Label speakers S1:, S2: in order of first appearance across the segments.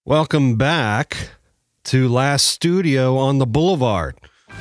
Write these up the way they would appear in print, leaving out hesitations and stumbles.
S1: Welcome back to Last Studio on the Boulevard.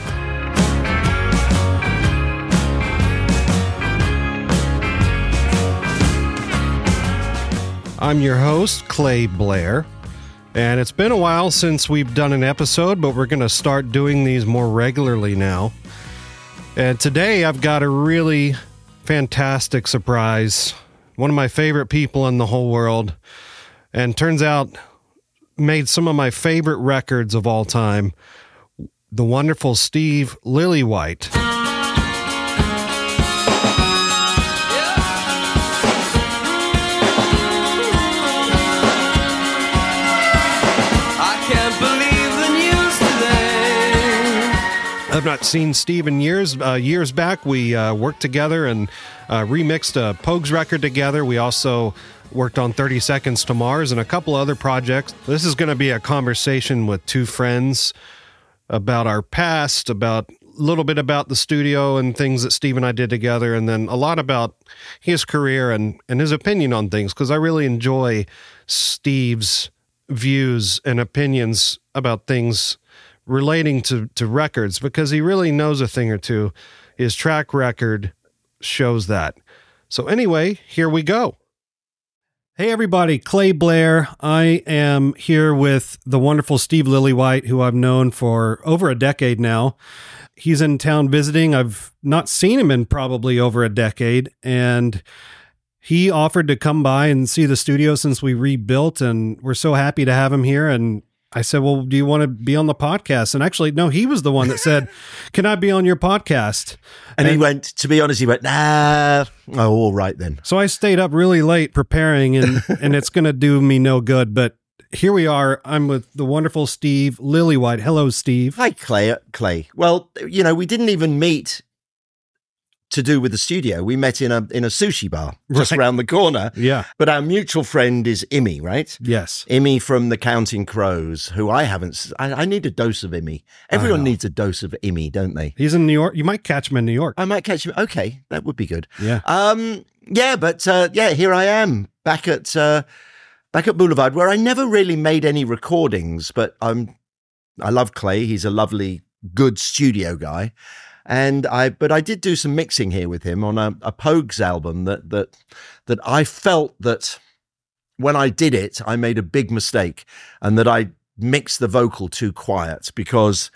S1: I'm your host, Clay Blair, and it's been a while since we've done an episode, but we're going to start doing these more regularly now. And today I've got a really fantastic surprise, one of my favorite people in the whole world, and turns out made some of my favorite records of all time, the wonderful Steve Lillywhite. I've not seen Steve in years. Years back, we worked together and remixed a Pogues record together. We also worked on 30 Seconds to Mars and a couple other projects. This is going to be a conversation with two friends about our past, about a little bit about the studio and things that Steve and I did together, and then a lot about his career and his opinion on things, because I really enjoy Steve's views and opinions about things relating to records, because he really knows a thing or two. His track record shows that. So anyway, here we go. Hey everybody, Clay Blair. I am here with the wonderful Steve Lillywhite, who I've known for over a decade now. He's in town visiting. I've not seen him in probably over a decade, and he offered to come by and see the studio since we rebuilt, and we're so happy to have him here. And I said, well, do you want to be on the podcast? And actually, no, he was the one that said, can I be on your podcast?
S2: And he went, to be honest, nah. Oh, all right then.
S1: So I stayed up really late preparing, and it's going to do me no good. But here we are. I'm with the wonderful Steve Lillywhite. Hello, Steve.
S2: Hi, Clay. Well, you know, we didn't even meet to do with the studio. We met in a sushi bar just around the corner.
S1: Yeah.
S2: But our mutual friend is Imi, right?
S1: Yes.
S2: Imi from the Counting Crows, who I haven't... I need a dose of Imi. Everyone needs a dose of Imi, don't they?
S1: He's in New York. You might catch him in New York.
S2: I might catch him. Okay, that would be good.
S1: Yeah.
S2: Here I am back at Boulevard, where I never really made any recordings, but I love Clay. He's a lovely, good studio guy. But I did do some mixing here with him on a Pogues album that I felt that when I did it, I made a big mistake, and that I mixed the vocal too quiet, because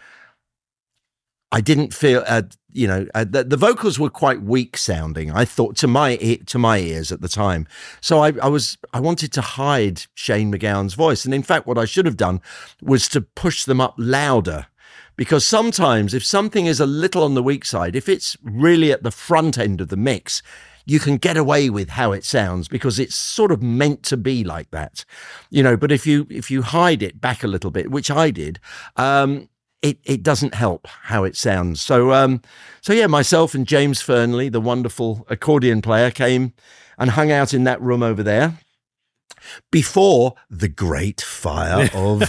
S2: I didn't feel, the vocals were quite weak sounding, I thought, to my ears at the time. So I wanted to hide Shane MacGowan's voice. And in fact, what I should have done was to push them up louder. Because sometimes if something is a little on the weak side, if it's really at the front end of the mix, you can get away with how it sounds, because it's sort of meant to be like that, but if you hide it back a little bit, which I did, it doesn't help how it sounds. So myself and James Fernley, the wonderful accordion player, came and hung out in that room over there before the great fire of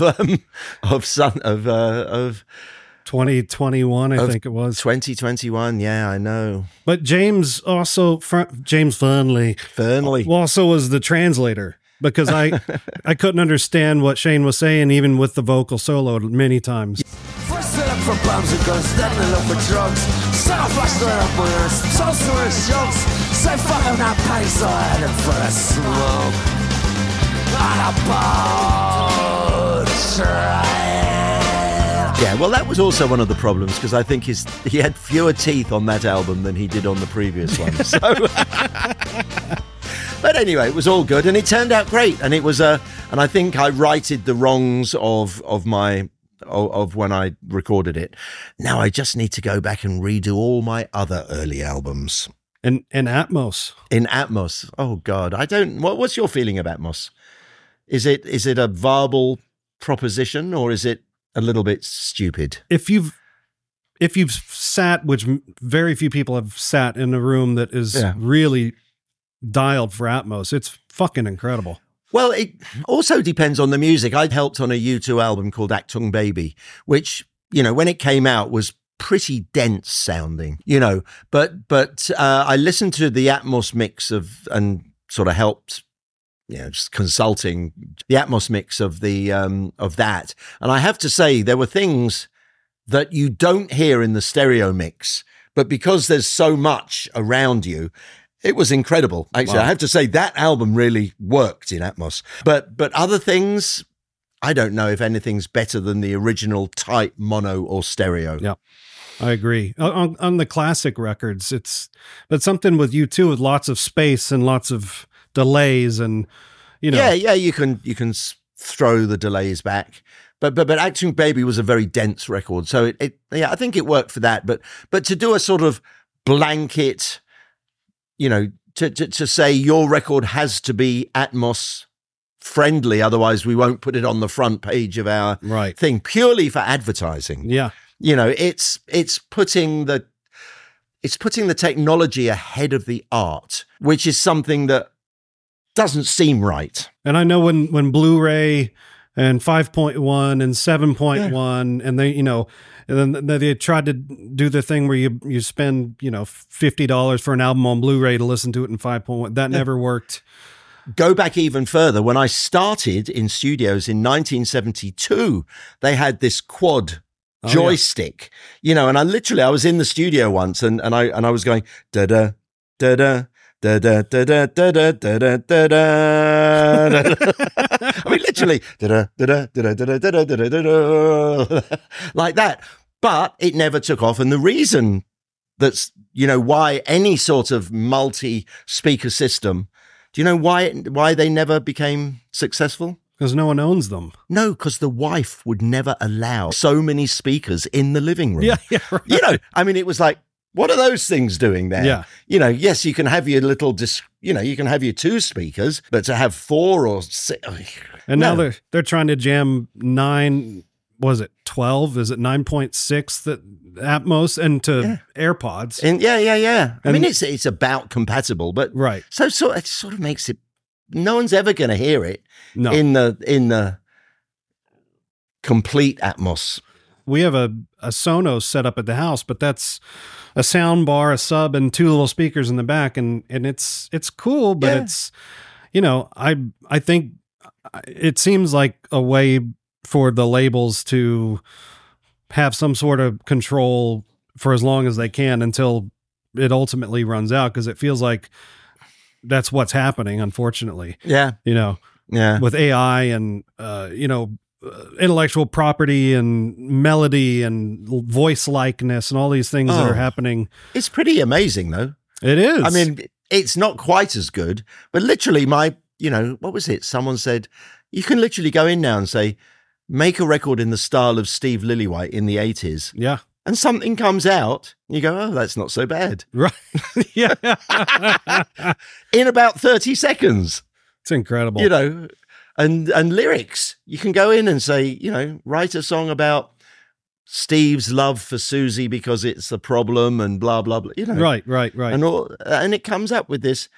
S1: 2021, I think it was
S2: 2021. Yeah, I know.
S1: But James Fernley also was the translator, because I couldn't understand what Shane was saying, even with the vocal solo many times.
S3: First they look for bombs and guns, then they look for drugs. Southwest they look for us, toast to us jokes. Say fucking that pace, so I headed for a smoke on a boat train.
S2: Yeah, well, that was also one of the problems, because I think he had fewer teeth on that album than he did on the previous one. So, but anyway, it was all good, and it turned out great. And it was and I think I righted the wrongs of when I recorded it. Now I just need to go back and redo all my other early albums.
S1: In Atmos.
S2: In Atmos. Oh God, what's your feeling of Atmos? Is it a viable proposition, or is it a little bit stupid?
S1: If you've sat, which very few people have sat in a room that is really dialed for Atmos, it's fucking incredible.
S2: Well, it also depends on the music. I helped on a U2 album called Achtung Baby, which, when it came out was pretty dense sounding, but I listened to the Atmos mix and sort of helped just consulting the Atmos mix of the of that. And I have to say, there were things that you don't hear in the stereo mix, but because there's so much around you, it was incredible. Actually,
S1: Wow.
S2: I have to say that album really worked in Atmos. But other things, I don't know if anything's better than the original tight mono or stereo.
S1: Yeah. I agree. On the classic records, but something with U2 with lots of space and lots of delays and,
S2: Yeah, you can throw the delays back. But Acting Baby was a very dense record. So I think it worked for that. But to do a sort of blanket, to say your record has to be Atmos friendly, otherwise we won't put it on the front page of our
S1: Right.
S2: thing, purely for advertising.
S1: Yeah.
S2: It's putting the technology ahead of the art, which is something that doesn't seem right.
S1: And I know when Blu-ray and 5.1 and 7.1 and they, and then they tried to do the thing where you spend, $50 for an album on Blu-ray to listen to it in 5.1. That never worked.
S2: Go back even further. When I started in studios in 1972, they had this quad joystick, and I was in the studio once and I was going da da da da da da da da da da da da. I mean, literally da da da da da da da da da like that. But it never took off, and the reason that's why any sort of multi-speaker system. Do you know why they never became successful?
S1: Because no one owns them.
S2: No, because the wife would never allow so many speakers in the living room.
S1: Yeah, right.
S2: It was like, what are those things doing there?
S1: Yeah.
S2: Yes, you can have your little, you can have your 2 speakers, but to have 4 or 6.
S1: And now they're trying to jam 9, was it 12? Is it 9.6 that Atmos into AirPods?
S2: And yeah. I
S1: And-
S2: mean, it's about compatible, but
S1: Right.
S2: so it sort of makes it, no one's ever going to hear it
S1: No.
S2: in the complete Atmos.
S1: We have a Sonos set up at the house, but that's a sound bar, a sub, and 2 little speakers in the back, and it's cool, but
S2: Yeah.
S1: it's I think it seems like a way for the labels to have some sort of control for as long as they can until it ultimately runs out, because it feels like that's what's happening, unfortunately.
S2: Yeah. Yeah.
S1: With AI and intellectual property and melody and voice likeness and all these things that are happening.
S2: It's pretty amazing, though.
S1: It is.
S2: I mean, it's not quite as good, but literally what was it? Someone said, you can literally go in now and say, make a record in the style of Steve Lillywhite in the 80s.
S1: yeah,
S2: And something comes out, and you go, oh, that's not so bad.
S1: right. Yeah,
S2: In about 30 seconds,
S1: it's incredible.
S2: and lyrics. You can go in and say, write a song about Steve's love for Susie because it's a problem and blah, blah, blah.
S1: Right.
S2: And it comes up with this,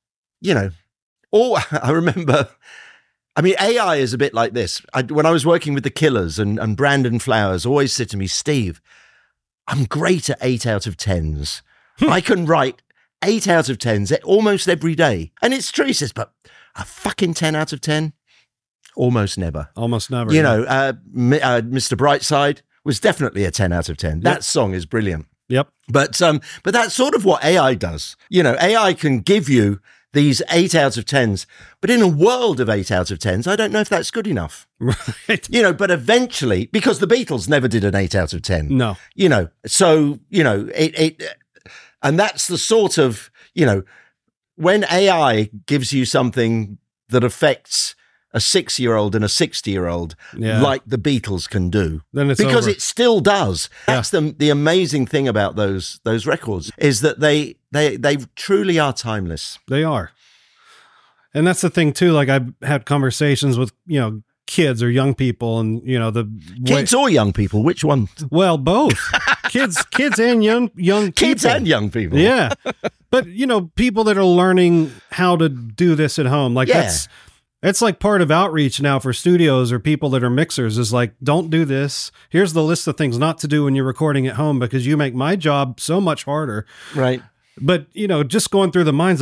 S2: I remember, AI is a bit like this. When I was working with the Killers and Brandon Flowers always said to me, Steve, I'm great at 8 out of 10s. I can write 8 out of 10s almost every day. And it's true. He says, but a fucking 10 out of 10? Almost never.
S1: Almost never.
S2: Mr. Brightside was definitely a 10 out of 10. That song is brilliant.
S1: Yep.
S2: But that's sort of what AI does. AI can give you these 8 out of 10s, but in a world of 8 out of 10s, I don't know if that's good enough.
S1: Right.
S2: But eventually, because the Beatles never did an 8 out of 10.
S1: No.
S2: So, and that's the sort of, when AI gives you something that affects a 6-year-old and a 60-year-old,
S1: Yeah.
S2: like the Beatles can do,
S1: Then it's
S2: because
S1: over.
S2: it still does. That's the amazing thing about those records, is that they truly are timeless.
S1: They are. And that's the thing too. Like, I've had conversations with, kids or young people, and
S2: Kids or young people, which one?
S1: well, both kids and young
S2: Kids
S1: people.
S2: and young people.
S1: Yeah. But, people that are learning how to do this at home, like
S2: Yeah.
S1: it's like part of outreach now for studios or people that are mixers, is like, don't do this. Here's the list of things not to do when you're recording at home, because you make my job so much harder.
S2: Right.
S1: But, just going through the minds of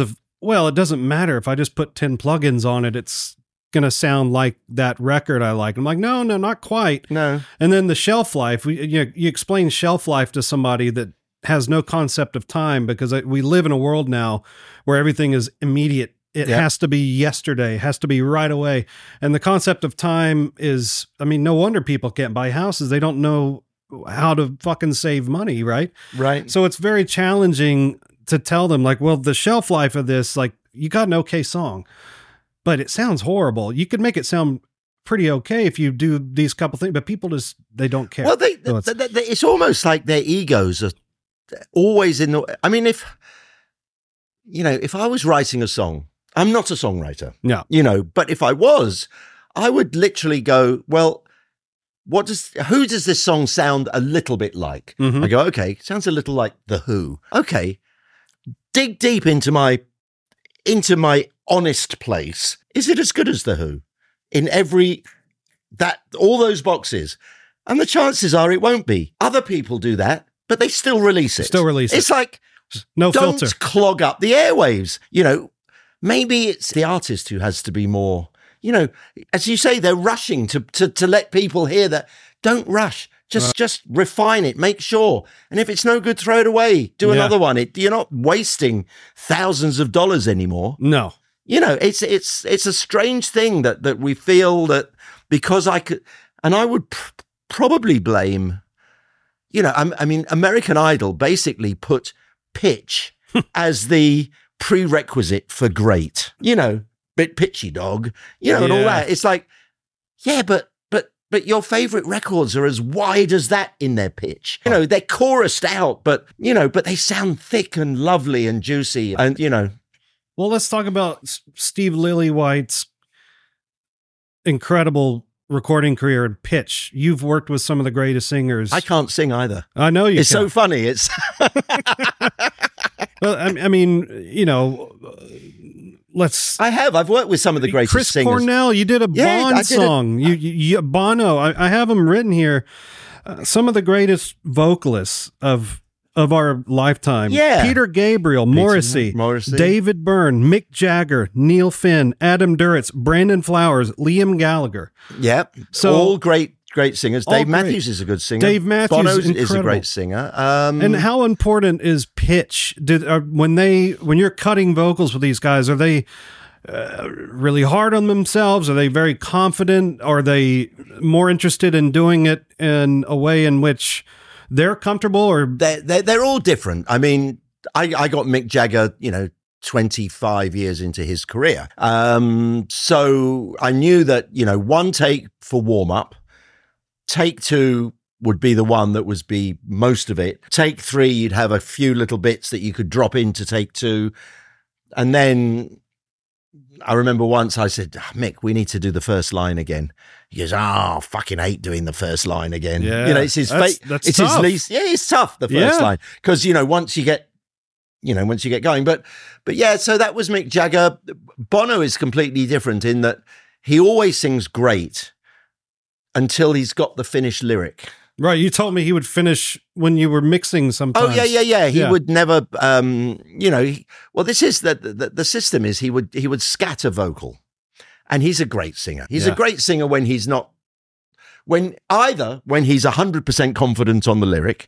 S1: well, it doesn't matter if I just put 10 plugins on it, it's going to sound like that record I like. I'm like, no, not quite.
S2: No.
S1: And then the shelf life, you explain shelf life to somebody that has no concept of time, because we live in a world now where everything is immediate. It has to be yesterday, has to be right away. And the concept of time is, I mean, no wonder people can't buy houses. They don't know how to fucking save money, right?
S2: Right.
S1: So it's very challenging to tell them, like, well, the shelf life of this, like, you got an okay song, but it sounds horrible. You could make it sound pretty okay if you do these couple things, but people just, they don't care.
S2: Well, it's almost like their egos are always in the, I mean, if I was writing a song, I'm not a songwriter, but if I was, I would literally go, well, who does this song sound a little bit like?
S1: Mm-hmm.
S2: I go, okay, sounds a little like The Who. Okay, dig deep into my honest place. Is it as good as The Who? In all those boxes. And the chances are it won't be. Other people do that, but they still release it. It's like,
S1: no
S2: don't
S1: filter.
S2: clog up the airwaves. Maybe it's the artist who has to be more, as you say, they're rushing to let people hear that. Don't rush. Just refine it. Make sure. And if it's no good, throw it away. Do another one. You're not wasting thousands of dollars anymore.
S1: No.
S2: It's a strange thing that we feel that because I could, and I would probably blame, I mean, American Idol basically put pitch as the prerequisite for great, bit pitchy dog, and all that. It's like, yeah, but your favorite records are as wide as that in their pitch. They're chorused out, but they sound thick and lovely and juicy. And,
S1: Well, let's talk about Steve Lillywhite's incredible recording career and pitch. You've worked with some of the greatest singers.
S2: I can't sing either.
S1: I know you.
S2: It's so funny. It's
S1: well, I mean, I've worked with some of the greatest
S2: Chris
S1: singers. Cornell, you did a Bond song. You Bono. I have them written here. Some of the greatest vocalists of our lifetime.
S2: Yeah.
S1: Peter Gabriel, Morrissey, David Byrne, Mick Jagger, Neil Finn, Adam Duritz, Brandon Flowers, Liam Gallagher.
S2: Yep. So all great singers. Dave Matthews is a good singer.
S1: Dave Matthews
S2: Bono is a great singer.
S1: And how important is pitch? When you're cutting vocals with these guys, are they really hard on themselves? Are they very confident? Are they more interested in doing it in a way in which they're comfortable? Or
S2: they're all different. I mean, I got Mick Jagger, 25 years into his career. So I knew that, one take for warm up, take two would be the one that was be most of it. Take three, you'd have a few little bits that you could drop into take two. And then I remember once I said, Mick, we need to do the first line again. He goes, fucking hate doing the first line again.
S1: Yeah,
S2: it's his fate. It's
S1: tough.
S2: his least. Yeah, it's tough, the first line. Because, once you get going. But yeah, so that was Mick Jagger. Bono is completely different in that he always sings great until he's got the finished lyric.
S1: Right. You told me he would finish when you were mixing sometimes.
S2: Oh, yeah. He would never, this is the system is he would scatter vocal. And he's a great singer. He's a great singer when he's not, when he's 100% confident on the lyric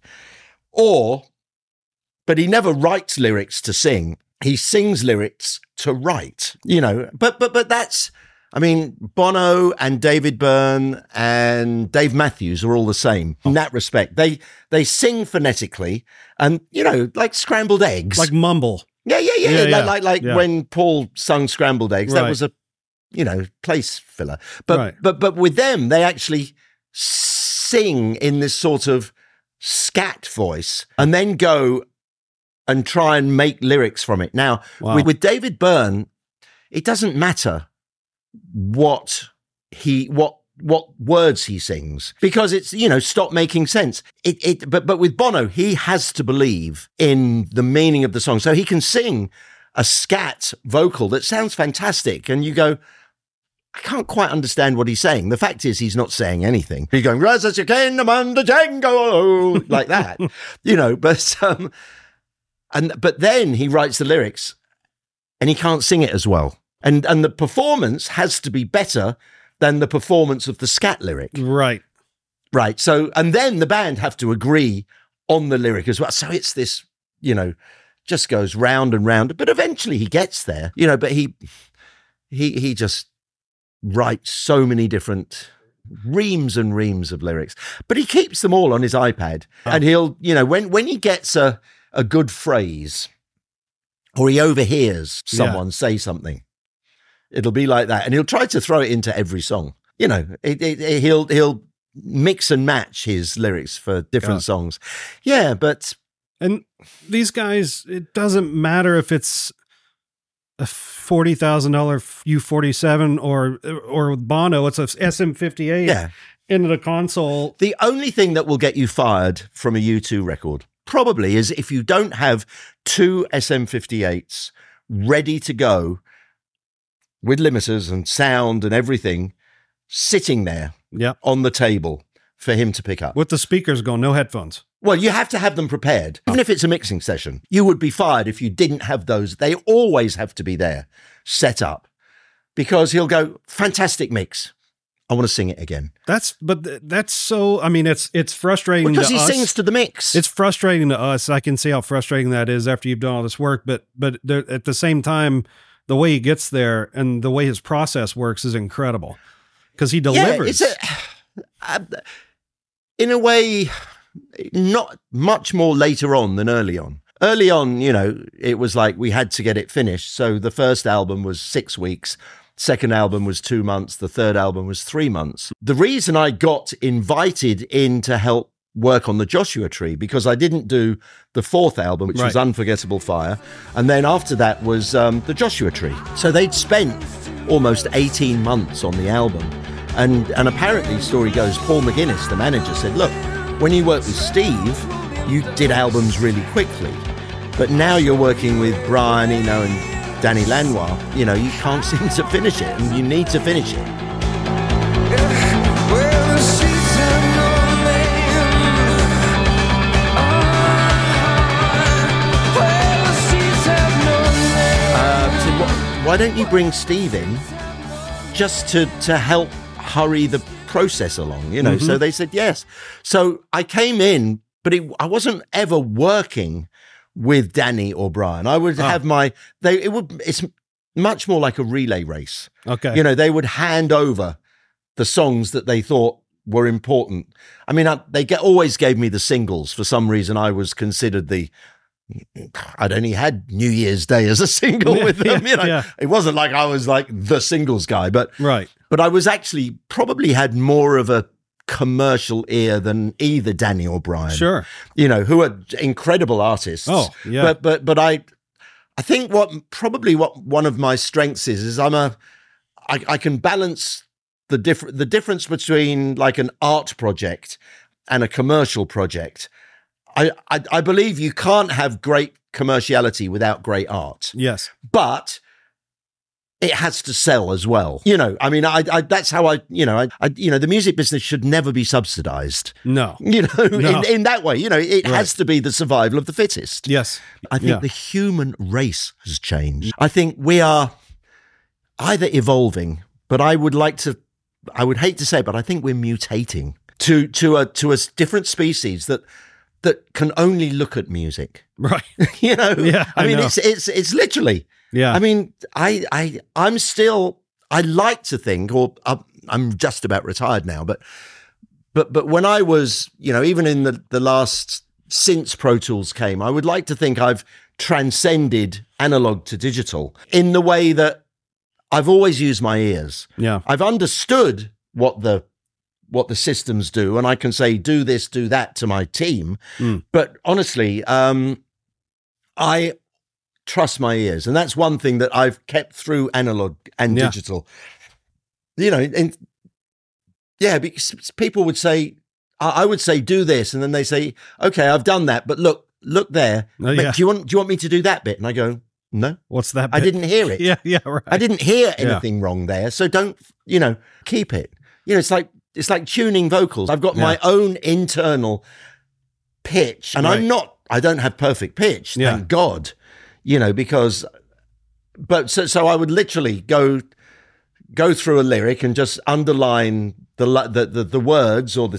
S2: but he never writes lyrics to sing. He sings lyrics to write, but that's, I mean, Bono and David Byrne and Dave Matthews are all the same in that respect. They sing phonetically and, like scrambled eggs.
S1: Like mumble.
S2: Yeah. Like when Paul sung Scrambled Eggs, that was a, place filler. But with them, they actually sing in this sort of scat voice and then go and try and make lyrics from it. Now, with David Byrne, it doesn't matter what words he sings because it's stop making sense. But with Bono, he has to believe in the meaning of the song, so he can sing a scat vocal that sounds fantastic, and you go, I can't quite understand what he's saying. The fact is, he's not saying anything. He's going rise as you can among the Django like that, But then he writes the lyrics. and he can't sing it as well. And the performance has to be better than the performance of the scat lyric.
S1: Right.
S2: Right. So, and then the band have to agree on the lyric as well. So it's this, just goes round and round. But eventually he gets there, but he just writes so many different reams and reams of lyrics. But he keeps them all on his iPad. Oh. And he'll, when he gets a good phrase or he overhears someone say something, it'll be like that. And he'll try to throw it into every song. He'll mix and match his lyrics for different songs. Yeah, but...
S1: And these guys, it doesn't matter if it's a $40,000 U47 or Bono, it's a SM58 into the console.
S2: The only thing that will get you fired from a U2 record probably is if you don't have 2 SM58s ready to go with limiters and sound and everything sitting there on the table for him to pick up.
S1: With the speakers going, no headphones.
S2: Well, you have to have them prepared. Even if it's a mixing session, you would be fired if you didn't have those. They always have to be there, set up, because he'll go, fantastic mix. I want to sing it again.
S1: That's so, I mean, it's frustrating
S2: because
S1: to us.
S2: Because he sings to the mix.
S1: It's frustrating to us. I can see how frustrating that is after you've done all this work, but at the same time, the way he gets there and the way his process works is incredible because he delivers.
S2: Yeah, in a way, not much more later on than early on. Early on, it was like we had to get it finished. So the first album was 6 weeks. Second album was 2 months. The third album was 3 months. The reason I got invited in to help work on the Joshua Tree, because I didn't do the fourth album, which was Unforgettable Fire. And then after that was the Joshua Tree. So they'd spent almost 18 months on the album. And apparently, story goes, Paul McGuinness, the manager, said, look, when you worked with Steve, you did albums really quickly. But now you're working with Brian Eno and Danny Lanois, you can't seem to finish it, and you need to finish it. Why don't you bring Steve in just to help hurry the process along, So they said yes. So I came in, but I wasn't ever working with Danny or Brian. I would have it's much more like a relay race.
S1: Okay.
S2: They would hand over the songs that they thought were important. I mean, they always gave me the singles. For some reason, I was considered I'd only had New Year's Day as a single with them. It wasn't like I was like the singles guy, but I was actually probably had more of a commercial ear than either Danny or Brian.
S1: Sure.
S2: Who are incredible artists.
S1: Oh, yeah.
S2: But I think what one of my strengths is I can balance the difference between like an art project and a commercial project. I believe you can't have great commerciality without great art.
S1: Yes.
S2: But it has to sell as well. I mean, that's how the music business should never be subsidized.
S1: No.
S2: In that way, it has to be the survival of the fittest.
S1: Yes.
S2: I think the human race has changed. I think we are either evolving, but I would hate to say it, but I think we're mutating to a different species that can only look at music.
S1: Right.
S2: Yeah. I mean, it's literally.
S1: Yeah.
S2: I mean, I'm still, I like to think, or I'm just about retired now, but when I was, even in the last, since Pro Tools came, I would like to think I've transcended analog to digital in the way that I've always used my ears.
S1: Yeah.
S2: I've understood what the systems do, and I can say, do this, do that to my team. But honestly, I trust my ears. And that's one thing that I've kept through analog and digital. Because people would say, I would say, do this. And then they say, okay, I've done that, but look there. Do you want me to do that bit? And I go, no.
S1: What's that bit?
S2: I didn't hear it.
S1: Yeah, right.
S2: I didn't hear anything wrong there. So don't, keep it. It's like tuning vocals. I've got my own internal pitch, and I don't have perfect pitch, thank God, because but so I would literally go through a lyric and just underline the words or the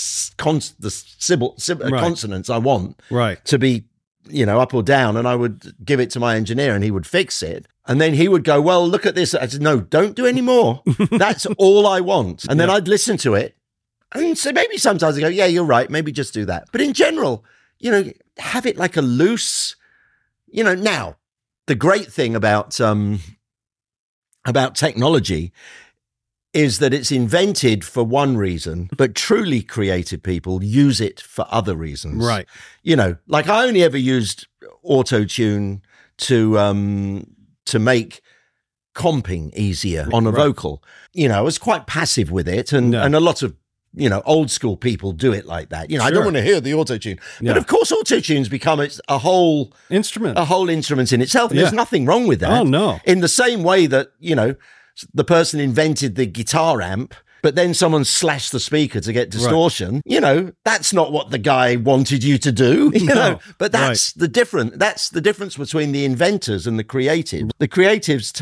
S2: consonants I want to be, up or down, and I would give it to my engineer and he would fix it. And then he would go, well, look at this. I said, no, don't do any more. That's all I want. And then I'd listen to it. And so maybe sometimes I go, yeah, you're right. Maybe just do that. But in general, have it like a loose, now the great thing about technology is that it's invented for one reason, but truly creative people use it for other reasons.
S1: Right.
S2: Like I only ever used auto-tune to make comping easier on a vocal. I was quite passive with it, and a lot of old school people do it like that. I don't want to hear the auto-tune. But of course auto-tune's become a whole instrument in itself. And there's nothing wrong with that.
S1: Oh no.
S2: In the same way that, the person invented the guitar amp, but then someone slashed the speaker to get distortion. Right. That's not what the guy wanted you to do. But that's the difference. That's the difference between the inventors and the creatives. The creatives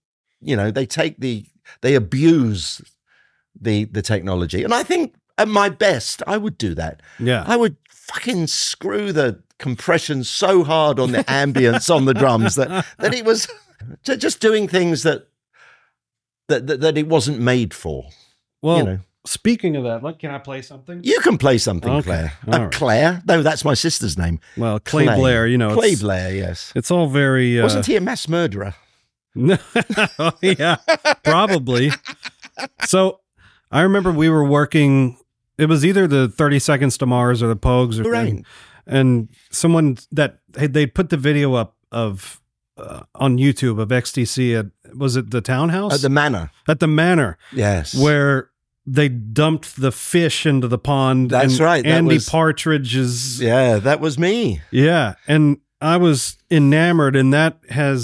S2: they abuse the technology. And I think at my best, I would do that.
S1: Yeah.
S2: I would fucking screw the compression so hard on the ambience on the drums that it was just doing things that it wasn't made for.
S1: Well, speaking of that, can I play something?
S2: You can play something, okay. Claire.
S1: Right.
S2: Claire? No, that's my sister's name.
S1: Well, Clay Blair,
S2: Clay Blair, yes.
S1: It's all very...
S2: Wasn't he a mass murderer?
S1: Oh, yeah, probably. So I remember we were working, it was either the 30 Seconds to Mars or the Pogues, and someone they'd put the video up of on YouTube of XTC at, was it the Townhouse?
S2: At the Manor.
S1: At the Manor.
S2: Yes.
S1: Where they dumped the fish into the pond.
S2: That's right.
S1: Andy Partridge is...
S2: Yeah, that was me.
S1: Yeah. And I was enamored, and that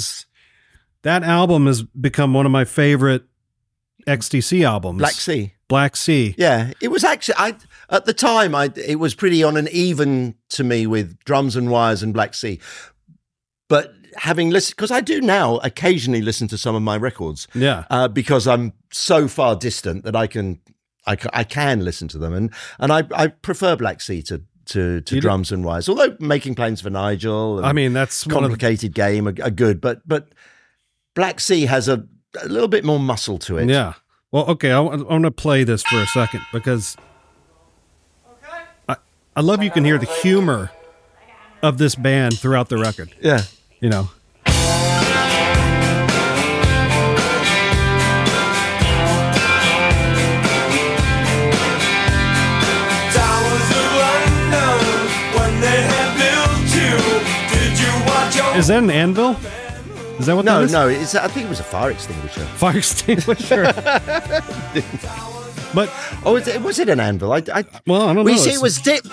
S1: album has become one of my favorite XTC albums. Black Sea.
S2: Yeah, it was actually, at the time, it was pretty on an even to me with Drums and Wires and Black Sea. But having listened, because I do now occasionally listen to some of my records.
S1: Yeah.
S2: Because I'm so far distant that I can listen to them. And I prefer Black Sea to Drums and Wires. Although Making Plans for Nigel and
S1: that's
S2: Complicated Game are good. But Black Sea has a little bit more muscle to it.
S1: Yeah. Well, okay, I want to play this for a second because I love you can hear the humor of this band throughout the record.
S2: Yeah.
S1: Is that an anvil? Is that what that is?
S2: No, I think it was a fire extinguisher.
S1: Fire extinguisher. But
S2: was it an anvil?
S1: Well, I don't know.
S2: We see it was dip.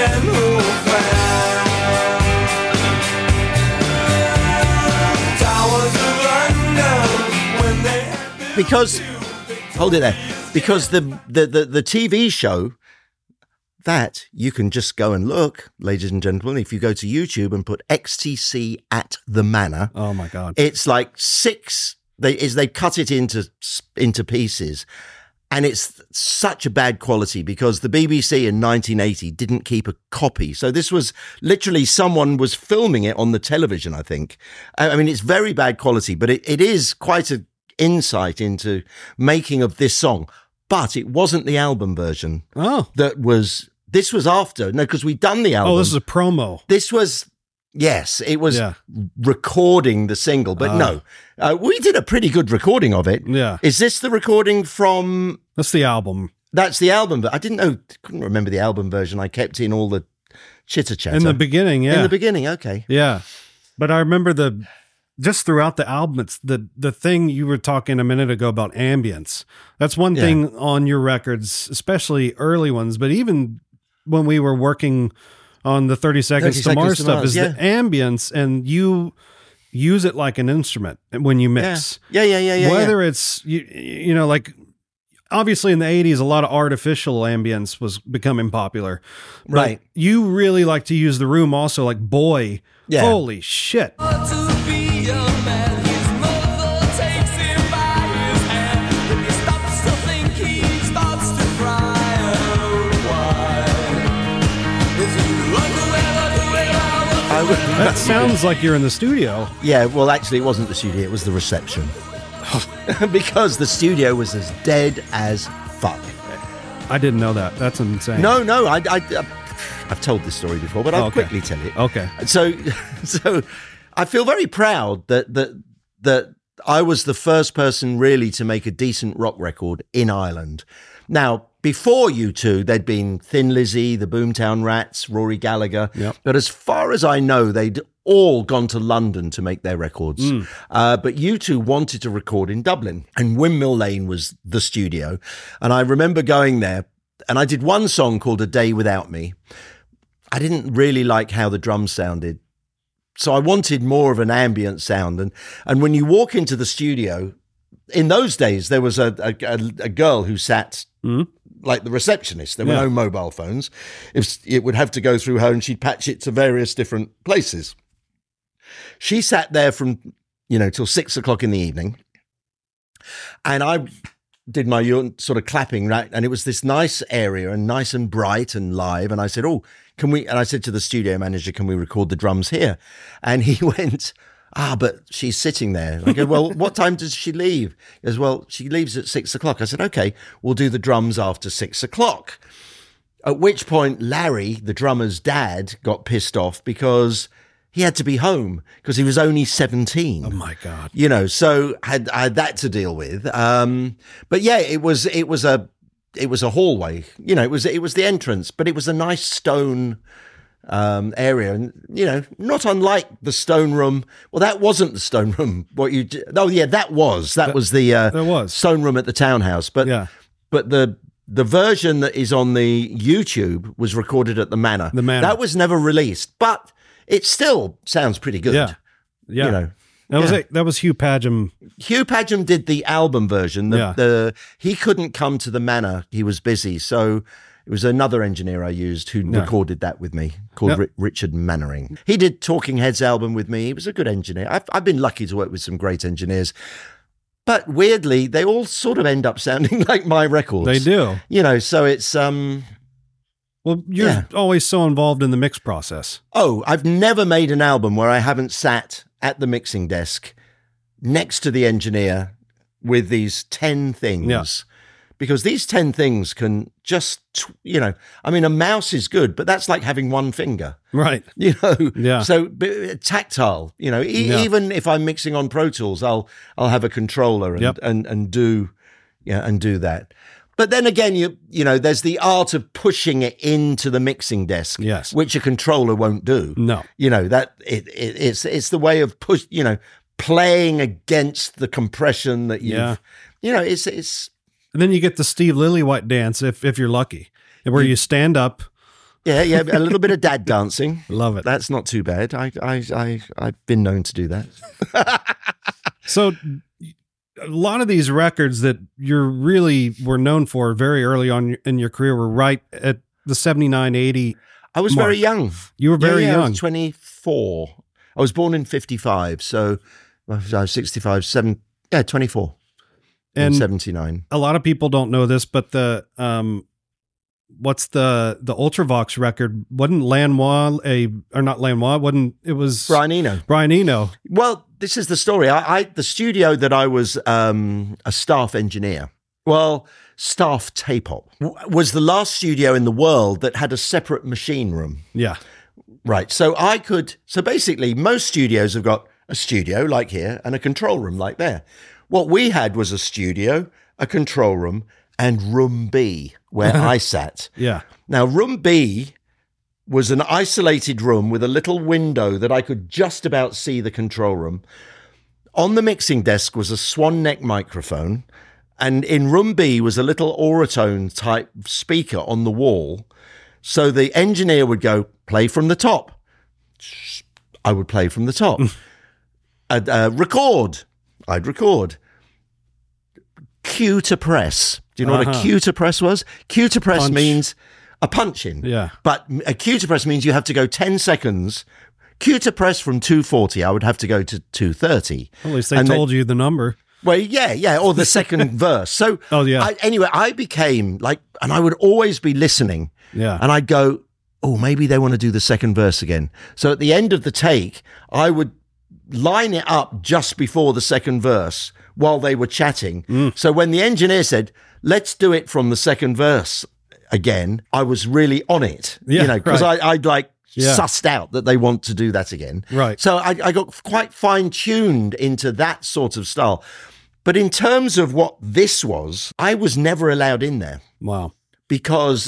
S2: Because hold it there. Because the TV show that you can just go and look, ladies and gentlemen, if you go to YouTube and put XTC at the Manor.
S1: Oh my God.
S2: It's like they cut it into pieces. And it's such a bad quality because the BBC in 1980 didn't keep a copy. So this was literally someone was filming it on the television, I think. I mean, it's very bad quality, but it is quite an insight into making of this song. But it wasn't the album version.
S1: Oh.
S2: This was after. No, because we'd done the album.
S1: Oh, this is a promo.
S2: This was... Yes, it was recording the single, but no. We did a pretty good recording of it.
S1: Yeah.
S2: Is this the recording from...
S1: That's the album.
S2: That's the album. But I couldn't remember the album version. I kept in all the chitter-chatter.
S1: In the beginning, yeah.
S2: In the beginning, okay.
S1: Yeah. But I remember just throughout the album, it's the thing you were talking a minute ago about ambience. That's one thing on your records, especially early ones, but even when we were working... on the 30 Seconds to Mars stuff is the ambience, and you use it like an instrument when you mix.
S2: Yeah.
S1: Whether it's, you know, like obviously in the 80s, a lot of artificial ambience was becoming popular.
S2: Right.
S1: But you really like to use the room also, like, boy, holy shit. That sounds like you're in the studio.
S2: Yeah, well, actually, it wasn't the studio, it was the reception. Because the studio was as dead as fuck.
S1: I didn't know that. That's insane.
S2: No, I've told this story before, but I'll quickly tell it.
S1: Okay.
S2: So I feel very proud that I was the first person really to make a decent rock record in Ireland. Now, before U2, there'd been Thin Lizzy, the Boomtown Rats, Rory Gallagher.
S1: Yep.
S2: But as far as I know, they'd all gone to London to make their records. But U2 wanted to record in Dublin, and Windmill Lane was the studio. And I remember going there, and I did one song called A Day Without Me. I didn't really like how the drums sounded. So I wanted more of an ambient sound. And when you walk into the studio, in those days, there was a girl who sat like the receptionist. There were no mobile phones. It would have to go through her, and she'd patch it to various different places. She sat there from, till 6 o'clock in the evening. And I did my sort of clapping, right? And it was this nice area and nice and bright and live. And I said, can we, and I said to the studio manager, can we record the drums here? And he went, but she's sitting there. I go, well, what time does she leave? He goes, well, she leaves at 6 o'clock. I said, okay, we'll do the drums after 6 o'clock. At which point Larry, the drummer's dad, got pissed off because he had to be home because he was only 17.
S1: Oh my God.
S2: So I had that to deal with. But yeah, it was a hallway, it was the entrance, but it was a nice stone area, and not unlike the stone room. Well, that wasn't the stone room. That was the stone room at the townhouse. But the version that is on the YouTube was recorded at the Manor.
S1: The Manor.
S2: That was never released, but it still sounds pretty good.
S1: Yeah. That was Hugh Padgham.
S2: Hugh Padgham did the album version. He couldn't come to the Manor. He was busy. So it was another engineer I used who recorded that with me, called Richard Mannering. He did Talking Heads album with me. He was a good engineer. I've been lucky to work with some great engineers. But weirdly, they all sort of end up sounding like my records.
S1: They do.
S2: So it's...
S1: Well, you're always so involved in the mix process.
S2: Oh, I've never made an album where I haven't sat at the mixing desk next to the engineer with these 10 things. Yeah. Because these 10 things can just, a mouse is good, but that's like having one finger.
S1: Right.
S2: So tactile, even if I'm mixing on Pro Tools, I'll have a controller and do that. But then again, there's the art of pushing it into the mixing desk, which a controller won't do.
S1: No,
S2: that it's the way of playing against the compression that it's.
S1: And then you get the Steve Lillywhite dance if you're lucky, where you stand up.
S2: Yeah, a little bit of dad dancing.
S1: Love it.
S2: That's not too bad. I've been known to do that.
S1: So. A lot of these records that you really were known for very early on in your career were right at the 79, 80.
S2: I was very young.
S1: You were very young.
S2: I was 24. I was born in 55. So I was 65, 24. And 79.
S1: A lot of people don't know this, but the what's the Ultravox record? Wasn't Lanois it was
S2: Brian Eno.
S1: Brian Eno.
S2: Well, this is the story. The studio that I was a staff engineer, staff tape-op, was the last studio in the world that had a separate machine room.
S1: Yeah.
S2: Right. So basically most studios have got a studio like here and a control room like there. What we had was a studio, a control room, and room B, where I sat.
S1: Yeah. Now,
S2: room B was an isolated room with a little window that I could just about see the control room. On the mixing desk was a Swan Neck microphone, and in room B was a little Auratone type speaker on the wall. So the engineer would go, play from the top. I would play from the top. Record. I'd record. Cue to press. Do you know what a cue to press was? Cue to press means a punch-in.
S1: Yeah.
S2: But a cue to press means you have to go 10 seconds. Cue to press from 240, I would have to go to 230.
S1: At least they told you the number.
S2: Well, yeah, or the second verse. So I became and I would always be listening.
S1: Yeah.
S2: And I'd go, oh, maybe they want to do the second verse again. So at the end of the take, I would line it up just before the second verse while they were chatting. So when the engineer said, let's do it from the second verse again, I was really on it, because I'd sussed out that they want to do that again.
S1: Right.
S2: So I got quite fine-tuned into that sort of style. But in terms of what this was, I was never allowed in there.
S1: Wow.
S2: Because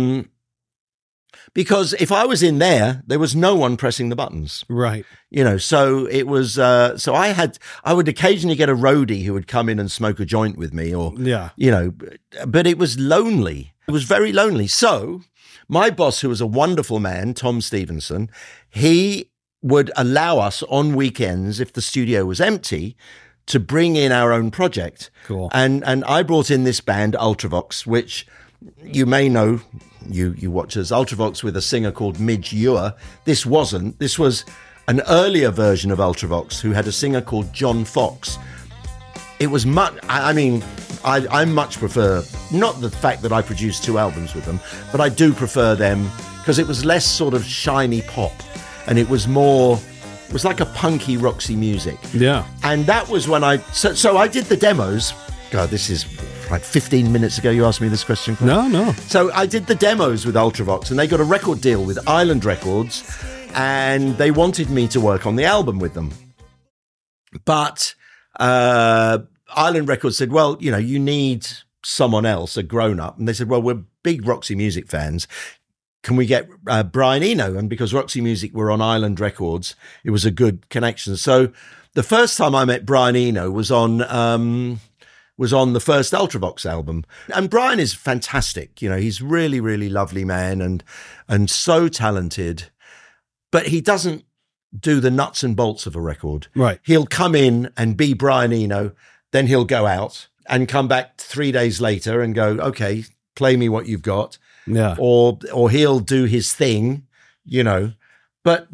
S2: if I was in there, there was no one pressing the buttons.
S1: Right.
S2: So it was, so I would occasionally get a roadie who would come in and smoke a joint with me but it was lonely. It was very lonely. So my boss, who was a wonderful man, Tom Stevenson, he would allow us on weekends, if the studio was empty, to bring in our own project.
S1: Cool.
S2: And I brought in this band, Ultravox, which you may know, you watchers, Ultravox with a singer called Midge Ure. This was an earlier version of Ultravox who had a singer called John Fox. It was I much prefer, not the fact that I produced 2 albums with them, but I do prefer them because it was less sort of shiny pop and it was like a punky Roxy music.
S1: Yeah.
S2: And that was when so I did the demos. God, this is like 15 minutes ago you asked me this question.
S1: No.
S2: So I did the demos with Ultravox and they got a record deal with Island Records and they wanted me to work on the album with them. But Island Records said, well, you need someone else, a grown-up. And they said, well, we're big Roxy Music fans. Can we get Brian Eno? And because Roxy Music were on Island Records, it was a good connection. So the first time I met Brian Eno was on the first Ultravox album. And Brian is fantastic. He's really, really lovely man and so talented. But he doesn't do the nuts and bolts of a record.
S1: Right.
S2: He'll come in and be Brian Eno, then he'll go out and come back 3 days later and go, okay, play me what you've got.
S1: Yeah.
S2: Or he'll do his thing, But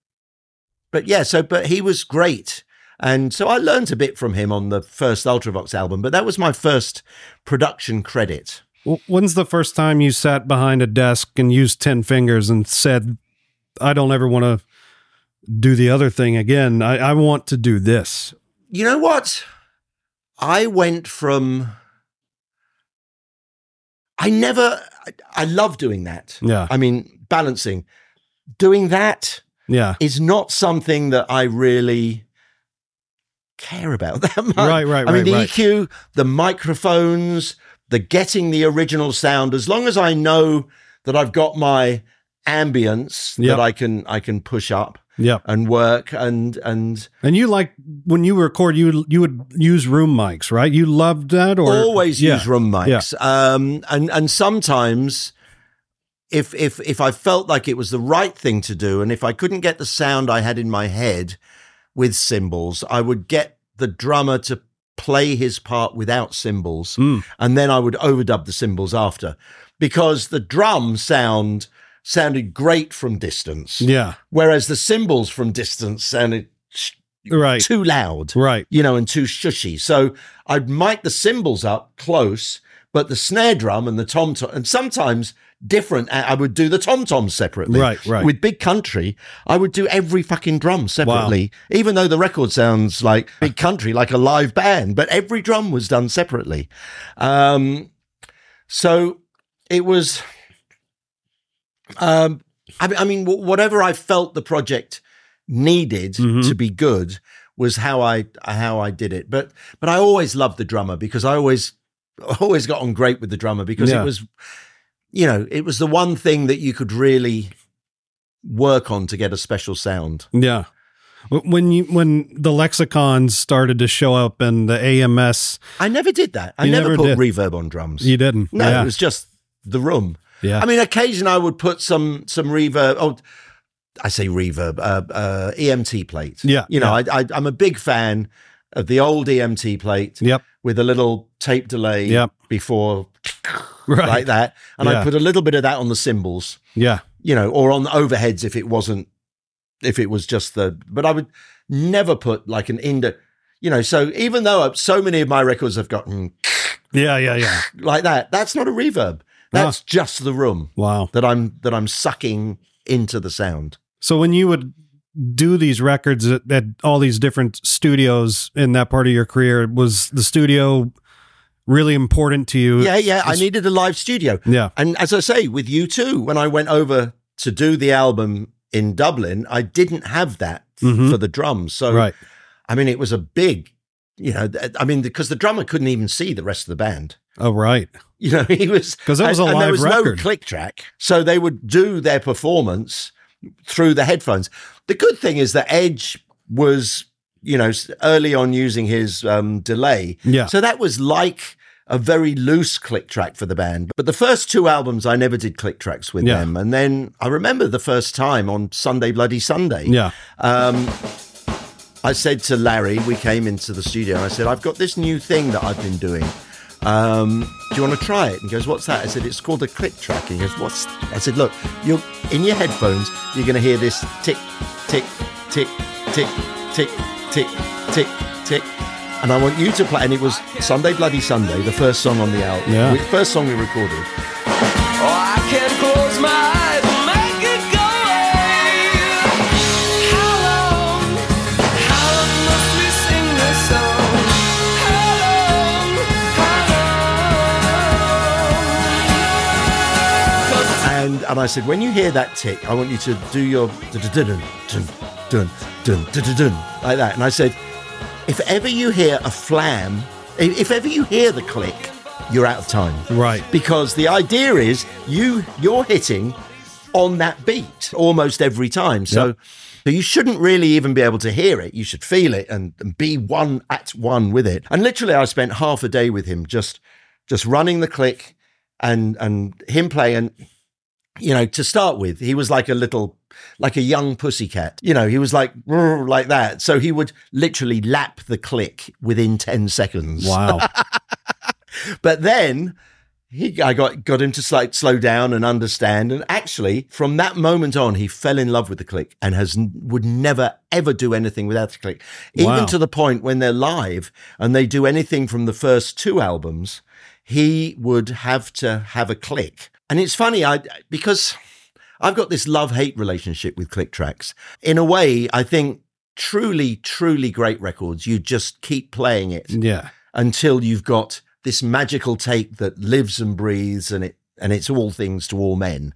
S2: he was great. And so I learned a bit from him on the first Ultravox album, but that was my first production credit.
S1: When's the first time you sat behind a desk and used 10 fingers and said, I don't ever want to do the other thing again. I want to do this.
S2: You know what? I went from, I love doing that.
S1: Yeah.
S2: I mean, balancing. Doing that is not something that I really care about that much.
S1: Right.
S2: I mean, the EQ, the microphones, the getting the original sound, as long as I know that I've got my ambience that I can push up and work and
S1: you, like, when you record, you would use room mics, right? You loved that? Or
S2: always use room mics. And sometimes if I felt like it was the right thing to do, and if I couldn't get the sound I had in my head with cymbals, I would get the drummer to play his part without cymbals, and then I would overdub the cymbals after, because the drum sounded great from distance.
S1: Yeah.
S2: Whereas the cymbals from distance sounded too loud.
S1: Right.
S2: And too shushy. So I'd mic the cymbals up close, but the snare drum and the tom-tom, and sometimes different, I would do the tom-toms separately.
S1: Right.
S2: With Big Country, I would do every fucking drum separately, even though the record sounds like Big Country, like a live band, but every drum was done separately. So it was... I mean, whatever I felt the project needed to be good was how I did it. But I always loved the drummer, because I always got on great with the drummer, because it was, it was the one thing that you could really work on to get a special sound.
S1: Yeah. When the lexicons started to show up and the AMS,
S2: I never did that. I never put reverb on drums.
S1: You didn't?
S2: No, it was just the room.
S1: Yeah.
S2: I mean, occasionally I would put some reverb. Oh, I say reverb, EMT plate.
S1: Yeah.
S2: I'm a big fan of the old EMT plate.
S1: Yep.
S2: With a little tape delay before, like that. And I put a little bit of that on the cymbals.
S1: Yeah.
S2: Or on the overheads if it was just but I would never put like an so even though so many of my records have gotten
S1: yeah.
S2: like that, that's not a reverb. That's just the room
S1: Wow.
S2: that I'm sucking into the sound.
S1: So when you would do these records at all these different studios in that part of your career, was the studio really important to you?
S2: Yeah. I needed a live studio.
S1: Yeah.
S2: And as I say, with U2, when I went over to do the album in Dublin, I didn't have that for the drums. So,
S1: Right.
S2: I mean, it was a big, because the drummer couldn't even see the rest of the band.
S1: Oh, right.
S2: He was,
S1: Because that was a
S2: and there
S1: live
S2: was
S1: record.
S2: no click track. So they would do their performance through the headphones. The good thing is that Edge was, early on using his delay.
S1: Yeah.
S2: So that was like a very loose click track for the band. But the first 2 albums, I never did click tracks with them. And then I remember the first time on Sunday Bloody Sunday.
S1: Yeah.
S2: I said to Larry, we came into the studio, and I said, I've got this new thing that I've been doing. Do you want to try it? And he goes, what's that? I said, it's called a click track. And he goes, what's... I said, look, you're in your headphones, you're going to hear this tick, tick, tick, tick, tick, tick, tick, tick. And I want you to play. And it was Sunday Bloody Sunday, the first song on the album.
S1: Yeah.
S2: The first song we recorded.
S3: Oh, I can close my eyes and make it go away. How long must we sing this song? How long?
S2: And I said, when you hear that tick, I want you to do your dun dun dun dun dun dun like that. And I said, if ever you hear a flam, if ever you hear the click, you're out of time.
S1: Right.
S2: Because the idea is you're hitting on that beat almost every time. So you shouldn't really even be able to hear it. You should feel it and be one with it. And literally I spent half a day with him just running the click and him playing. To start with, he was like a young pussycat. He was like that. So he would literally lap the click within 10 seconds.
S1: Wow.
S2: But then I got him to slow down and understand. And actually, from that moment on, he fell in love with the click and would never, ever do anything without the click.
S1: Wow.
S2: Even to the point when they're live and they do anything from the first 2 albums, he would have to have a click. And it's funny, because I've got this love-hate relationship with click tracks. In a way, I think truly, truly great records, you just keep playing it until you've got this magical take that lives and breathes, and it's all things to all men,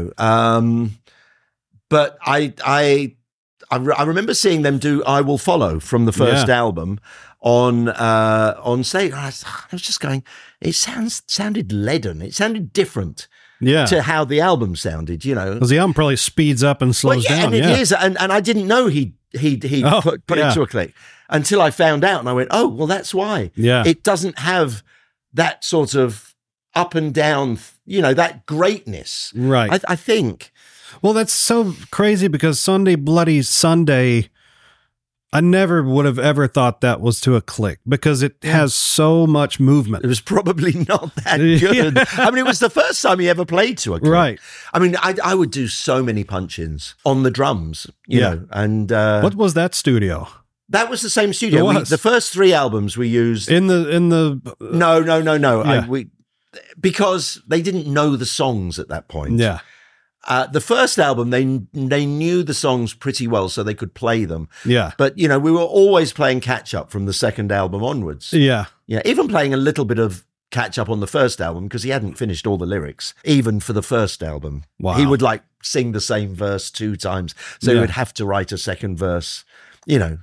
S2: But I remember seeing them do "I Will Follow" from the first album on stage. I was just going, it sounded leaden. It sounded different. To how the album sounded,
S1: Because the album probably speeds up and slows down.
S2: And it is, and I didn't know he put it to a click until I found out, and I went, oh, well, that's why.
S1: Yeah,
S2: it doesn't have that sort of up and down, that greatness.
S1: Right.
S2: I think.
S1: Well, that's so crazy because Sunday Bloody Sunday, I never would have ever thought that was to a click because it has so much movement.
S2: It was probably not that good. I mean, it was the first time he ever played to a click.
S1: Right.
S2: I mean, I would do so many punch-ins on the drums, you know, and...
S1: what was that studio?
S2: That was the same studio. The first 3 albums we used...
S1: In the...
S2: No.
S1: Yeah.
S2: Because they didn't know the songs at that point.
S1: Yeah.
S2: The first album, they knew the songs pretty well, so they could play them.
S1: Yeah.
S2: But, we were always playing catch-up from the second album onwards.
S1: Yeah.
S2: Yeah, even playing a little bit of catch-up on the first album, because he hadn't finished all the lyrics, even for the first album.
S1: Wow.
S2: He would, sing the same verse 2 times, so he would have to write a second verse,
S1: Yeah.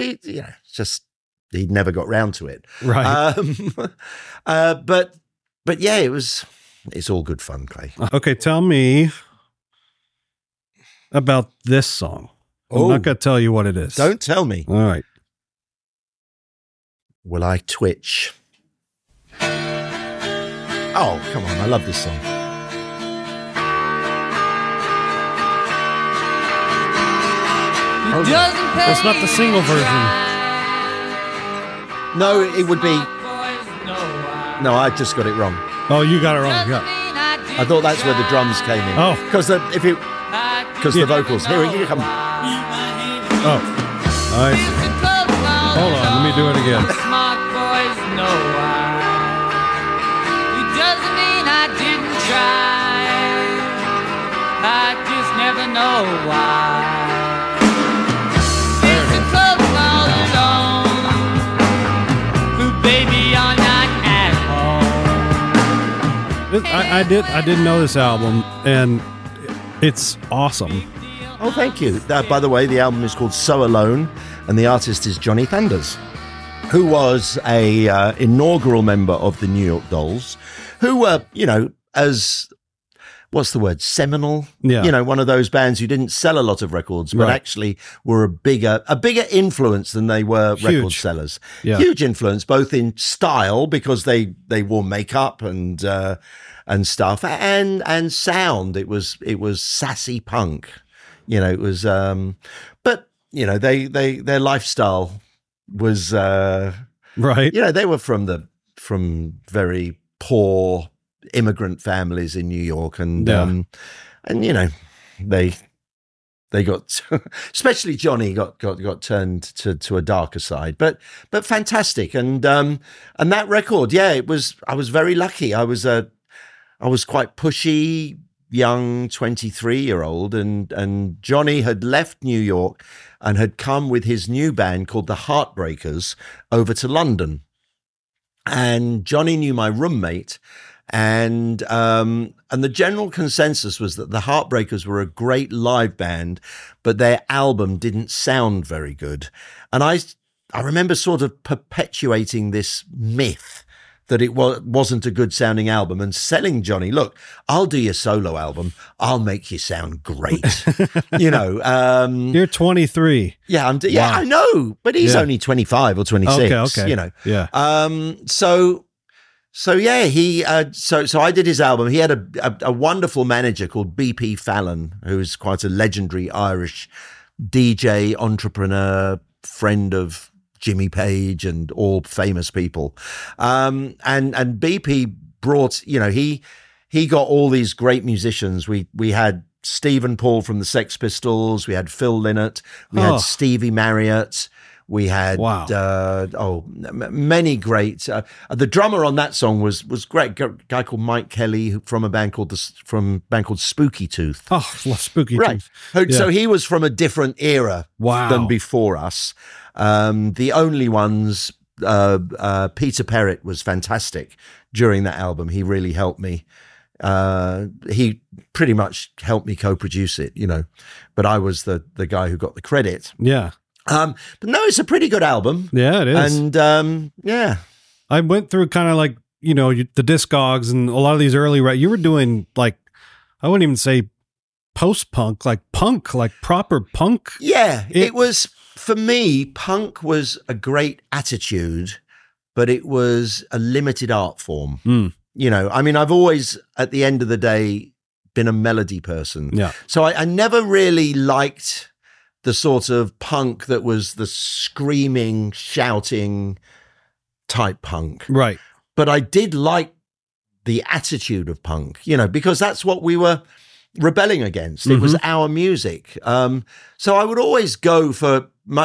S2: He never got round to it.
S1: Right.
S2: But yeah, it's all good fun, Clay.
S1: Okay, tell me about this song. I'm not going to tell you what it is.
S2: Don't tell me.
S1: All right.
S2: Will I Twitch? Oh, come on. I love this song.
S1: That's not the single version.
S2: No, it would be... No, I just got it wrong.
S1: Oh, you got it wrong. Yeah.
S2: I thought that's where the drums came in.
S1: Oh.
S2: Because the vocals. Here we come.
S1: Oh. I see. Hold on. Let me do it again.
S3: Smart boys know why. It doesn't mean I didn't try.
S4: I know why. Music floating all alone. Ooh, baby, you're not at home.
S5: I didn't know this album, and it's awesome.
S2: Oh, thank you. By the way, the album is called So Alone, and the artist is Johnny Thunders, who was a inaugural member of the New York Dolls, who were, as what's the word, seminal?
S5: Yeah.
S2: One of those bands who didn't sell a lot of records, but
S5: Right.
S2: actually were a bigger influence than they were record
S5: Huge.
S2: sellers.
S5: Yeah.
S2: Huge influence, both in style because they wore makeup and stuff, and sound. It was sassy punk. It was, but their lifestyle was,
S5: Right.
S2: they were from very poor immigrant families in New York, and
S5: Yeah.
S2: they got, especially Johnny got turned to a darker side, but fantastic, and that record, I was very lucky. I was quite pushy, young 23-year-old, and Johnny had left New York and had come with his new band called the Heartbreakers over to London. And Johnny knew my roommate, and the general consensus was that the Heartbreakers were a great live band, but their album didn't sound very good. And I remember sort of perpetuating this myth that it wasn't a good sounding album, and selling Johnny, look, I'll do your solo album. I'll make you sound great.
S5: You're 23.
S2: Yeah,
S5: Wow.
S2: I know, but he's
S5: Yeah.
S2: only 25 or 26.
S5: Okay. Yeah.
S2: So I did his album. He had a wonderful manager called BP Fallon, who's quite a legendary Irish DJ, entrepreneur, friend of Jimmy Page and all famous people. And BP brought, he got all these great musicians. We had Stephen Paul from the Sex Pistols. We had Phil Lynott. We had Stevie Marriott. We had many great. The drummer on that song was great. A guy called Mike Kelly from a band called Spooky Tooth.
S5: Oh, Spooky
S2: Right.
S5: Tooth.
S2: So he was from a different era
S5: Wow.
S2: than before us. The only ones, Peter Perrett was fantastic during that album. He really helped me. He pretty much helped me co-produce it, but I was the guy who got the credit.
S5: Yeah.
S2: But no, it's a pretty good album.
S5: Yeah, it is.
S2: And
S5: I went through kind of like, the Discogs and a lot of these early, you were doing like, I wouldn't even say post-punk, like punk, like proper punk.
S2: yeah, it was, for me, punk was a great attitude, but it was a limited art form.
S5: Mm.
S2: I've always, at the end of the day, been a melody person.
S5: Yeah.
S2: So I never really liked the sort of punk that was the screaming, shouting type punk.
S5: Right.
S2: But I did like the attitude of punk, because that's what we were rebelling against. It was our music. So I would always go for an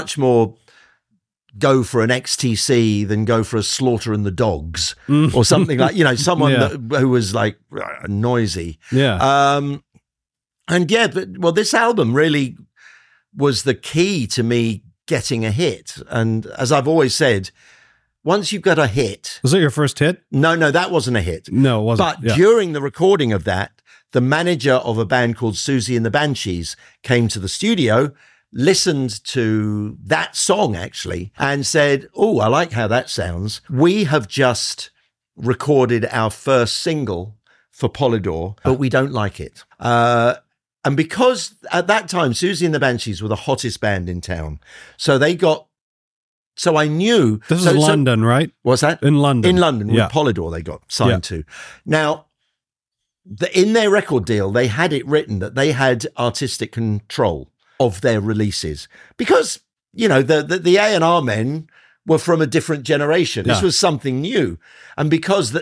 S2: XTC than go for a Slaughter and the Dogs or something like, someone who was like noisy.
S5: Yeah.
S2: But this album really was the key to me getting a hit. And as I've always said, once you've got a hit.
S5: Was that your first hit?
S2: No, that wasn't a hit.
S5: No, it wasn't.
S2: But during the recording of that, the manager of a band called Susie and the Banshees came to the studio, listened to that song actually, and said, "Oh, I like how that sounds. We have just recorded our first single for Polydor, but we don't like it." And because at that time, Susie and the Banshees were the hottest band in town. So I knew.
S5: This is London, right?
S2: What's that?
S5: In London.
S2: In London, with Polydor they got signed to. Now, in their record deal, they had it written that they had artistic control of their releases. Because, the A&R men were from a different generation. This was something new. And because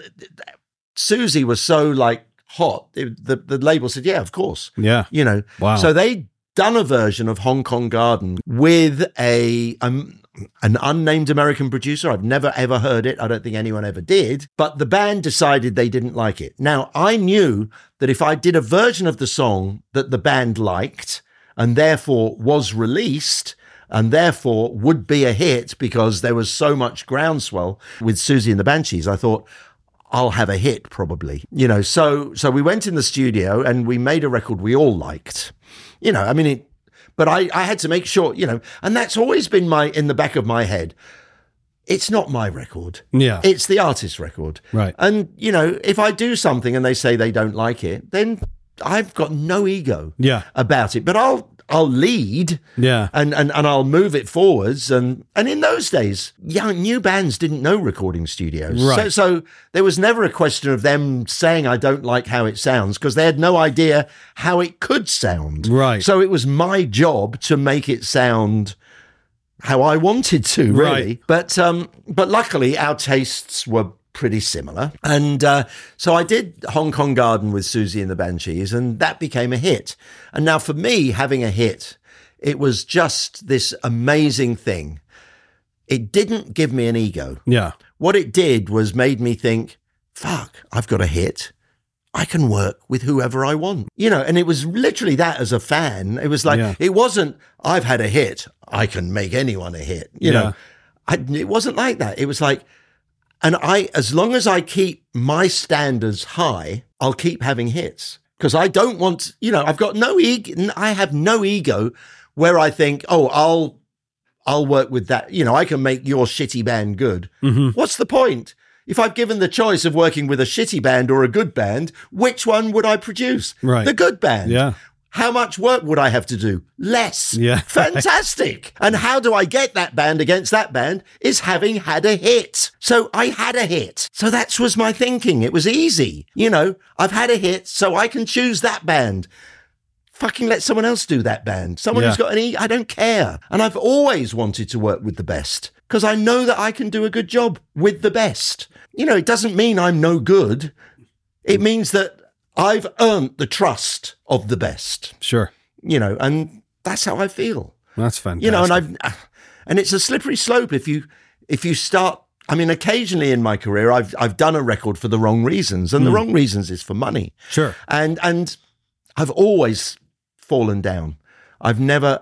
S2: Susie was so, hot, the label said, yeah, of course.
S5: Yeah.
S2: Wow.
S5: So
S2: So they done a version of Hong Kong Garden with an unnamed American producer. I've never ever heard it. I don't think anyone ever did. But the band decided they didn't like it. Now, I knew that if I did a version of the song that the band liked and therefore was released and therefore would be a hit because there was so much groundswell with Susie and the Banshees, I thought, I'll have a hit probably. So we went in the studio and we made a record we all liked. But I had to make sure, and that's always been in the back of my head. It's not my record.
S5: Yeah.
S2: It's the artist's record.
S5: Right.
S2: And, if I do something and they say they don't like it, then I've got no ego about it. But I'll lead and I'll move it forwards. And in those days, new bands didn't know recording studios.
S5: Right.
S2: So there was never a question of them saying, I don't like how it sounds, because they had no idea how it could sound.
S5: Right.
S2: So it was my job to make it sound how I wanted to, really. Right. But luckily our tastes were pretty similar. And so I did Hong Kong Garden with Susie and the Banshees, and that became a hit. And now for me, having a hit, it was just this amazing thing. It didn't give me an ego.
S5: Yeah.
S2: What it did was made me think, fuck, I've got a hit. I can work with whoever I want. And it was literally that as a fan. It was like, It wasn't, I've had a hit, I can make anyone a hit. It wasn't like that. It was like, and as long as I keep my standards high, I'll keep having hits. Because I don't want, I've got no ego. I have no ego where I think, oh, I'll work with that. I can make your shitty band good. Mm-hmm. What's the point? If I've given the choice of working with a shitty band or a good band, which one would I produce?
S5: Right.
S2: The good band.
S5: Yeah.
S2: How much work would I have to do? Less.
S5: Yeah.
S2: Fantastic. And how do I get that band against that band is having had a hit. So I had a hit. So that was my thinking. It was easy. I've had a hit, so I can choose that band. Fucking let someone else do that band. Someone who's got I don't care. And I've always wanted to work with the best because I know that I can do a good job with the best. It doesn't mean I'm no good. It means that I've earned the trust of the best.
S5: Sure.
S2: And that's how I feel.
S5: That's fantastic.
S2: And it's a slippery slope if you start. I mean, occasionally in my career, I've done a record for the wrong reasons, and the wrong reasons is for money.
S5: Sure.
S2: And I've always fallen down. There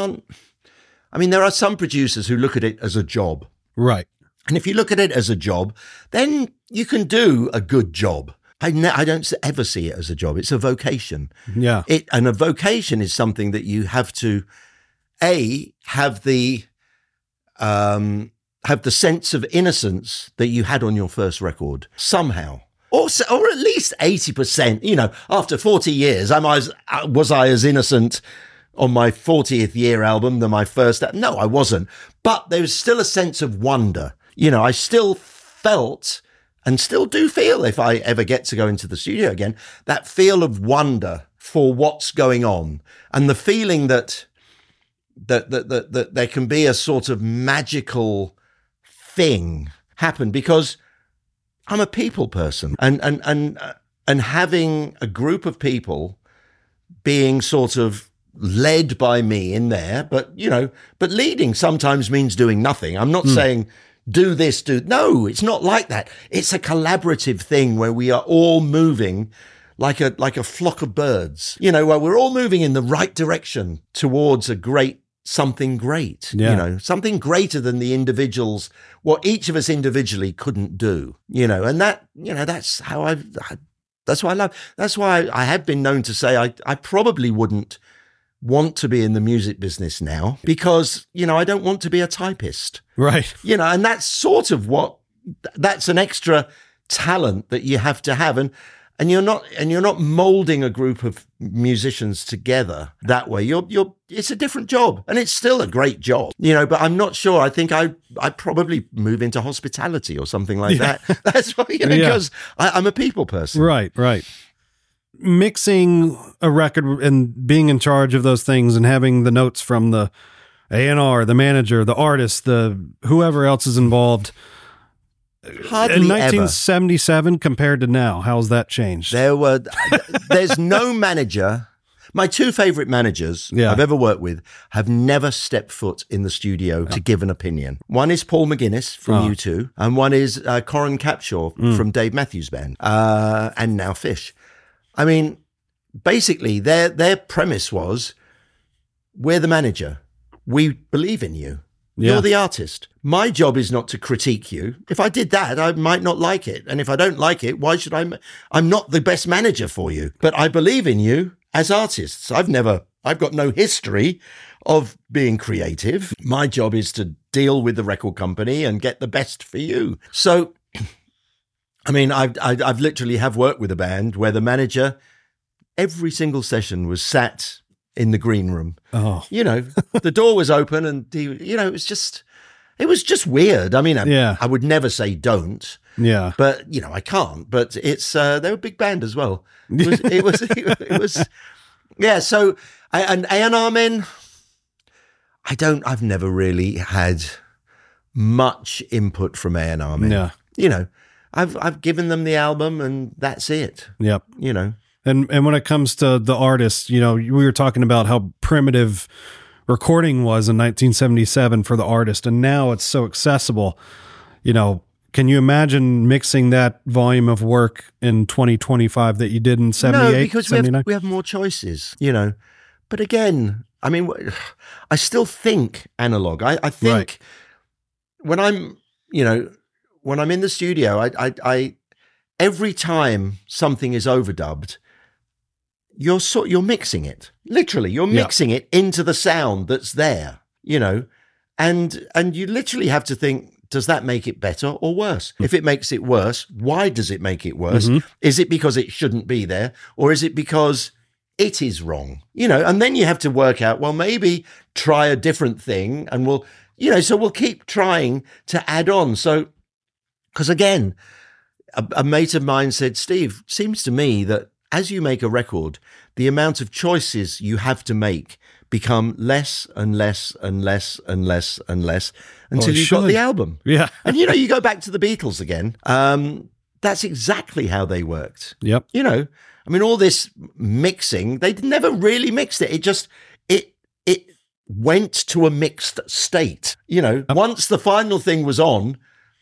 S2: are some producers who look at it as a job. Right. And if you look at it as a job, then you can do a good job. I don't ever see it as a job. It's a vocation.
S5: Yeah.
S2: And a vocation is something that you have to, have the sense of innocence that you had on your first record somehow. Or at least 80%, after 40 years, was I as innocent on my 40th year album than my first? No, I wasn't. But there was still a sense of wonder. I still felt and still do feel, if I ever get to go into the studio again, that feel of wonder for what's going on, and the feeling that there can be a sort of magical thing happen, because I'm a people person, and having a group of people being sort of led by me in there, but leading sometimes means doing nothing. I'm not saying do this, no, it's not like that. It's a collaborative thing where we are all moving like a flock of birds, where we're all moving in the right direction towards something great, something greater than the individuals, what each of us individually couldn't do, and that's how that's why I love, that's why I have been known to say I probably wouldn't want to be in the music business now, because, I don't want to be a typist.
S5: Right.
S2: And that's sort of that's an extra talent that you have to have. And you're not molding a group of musicians together that way. It's a different job, and it's still a great job, but I'm not sure. I think I'd probably move into hospitality or something like that. That's why, because I'm a people person.
S5: Right. Mixing a record and being in charge of those things and having the notes from the A&R, the manager, the artist, the whoever else is involved.
S2: Hardly
S5: in 1977 compared to now, how's that changed?
S2: There's no manager. My two favorite managers I've ever worked with have never stepped foot in the studio to give an opinion. One is Paul McGuinness from U2, and one is Corin Capshaw from Dave Matthews Band, and now Fish. I mean, basically, their premise was, we're the manager. We believe in you. You're the artist. My job is not to critique you. If I did that, I might not like it. And if I don't like it, why should I'm not the best manager for you. But I believe in you as artists. I've got no history of being creative. My job is to deal with the record company and get the best for you. So, I mean, I've literally have worked with a band where the manager, every single session was sat in the green room. Oh, you know, the door was open and it was just weird. I mean, I would never say don't. Yeah. But, I can't. But it's, they were a big band as well. It was, yeah. So, and A&R men, I've never really had much input from A&R men. Yeah. I've given them the album and that's it. Yep.
S5: And when it comes to the artists, we were talking about how primitive recording was in 1977 for the artist, and now it's so accessible. Can you imagine mixing that volume of work in 2025 that you did in 78?
S2: No, because we have more choices, But again, I mean, I still think analog. I think when I'm in the studio, I every time something is overdubbed, you're mixing it. Literally, you're mixing it into the sound that's there, and you literally have to think, does that make it better or worse? If it makes it worse, why does it make it worse? Mm-hmm. Is it because it shouldn't be there, or is it because it is wrong? And then you have to work out, well, maybe try a different thing, and so we'll keep trying to add on. So, because again, a mate of mine said, Steve, seems to me that as you make a record, the amount of choices you have to make become less and less and less and less and less until you've got the album. Yeah. And, you go back to the Beatles again. That's exactly how they worked. Yep. I mean, all this mixing, they never really mixed it. It just, it went to a mixed state. Once the final thing was on,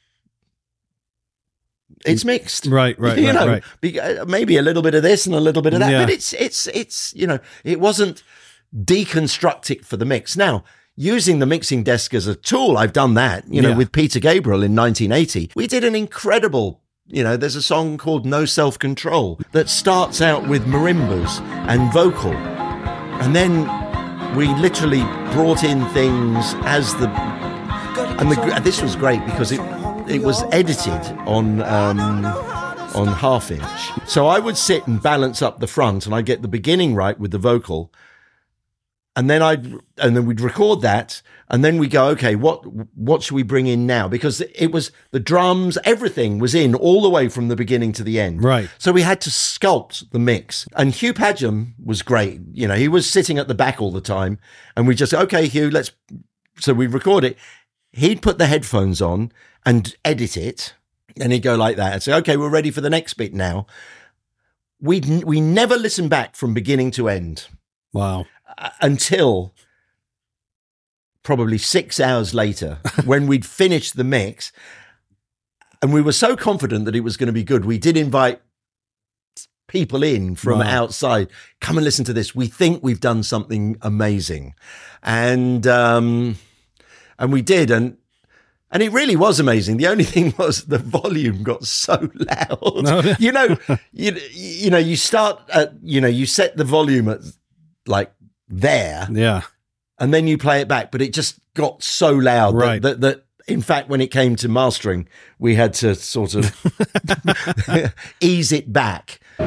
S2: it's mixed. Right. Maybe a little bit of this and a little bit of that, but it's it wasn't deconstruct it for the mix. Now, using the mixing desk as a tool, I've done that, with Peter Gabriel in 1980. We did an incredible, there's a song called No Self-Control that starts out with marimbas and vocal. And then we literally brought in things as this was great because it was edited on half inch. So I would sit and balance up the front and I'd get the beginning right with the vocal. And then we'd record that, and then we go, okay, what should we bring in now? Because it was the drums, everything was in all the way from the beginning to the end. Right. So we had to sculpt the mix. And Hugh Padgham was great. He was sitting at the back all the time, and we just, okay, Hugh, so we'd record it. He'd put the headphones on and edit it, and he'd go like that and say, okay, we're ready for the next bit now. We never listened back from beginning to end. Wow. Until probably 6 hours later, when we'd finished the mix, and we were so confident that it was going to be good, we did invite people in from outside. Come and listen to this. We think we've done something amazing, and we did, and it really was amazing. The only thing was the volume got so loud. No. You start at, you set the volume at like there, and then you play it back, but it just got so loud that in fact, when it came to mastering, we had to sort of ease it back.
S3: There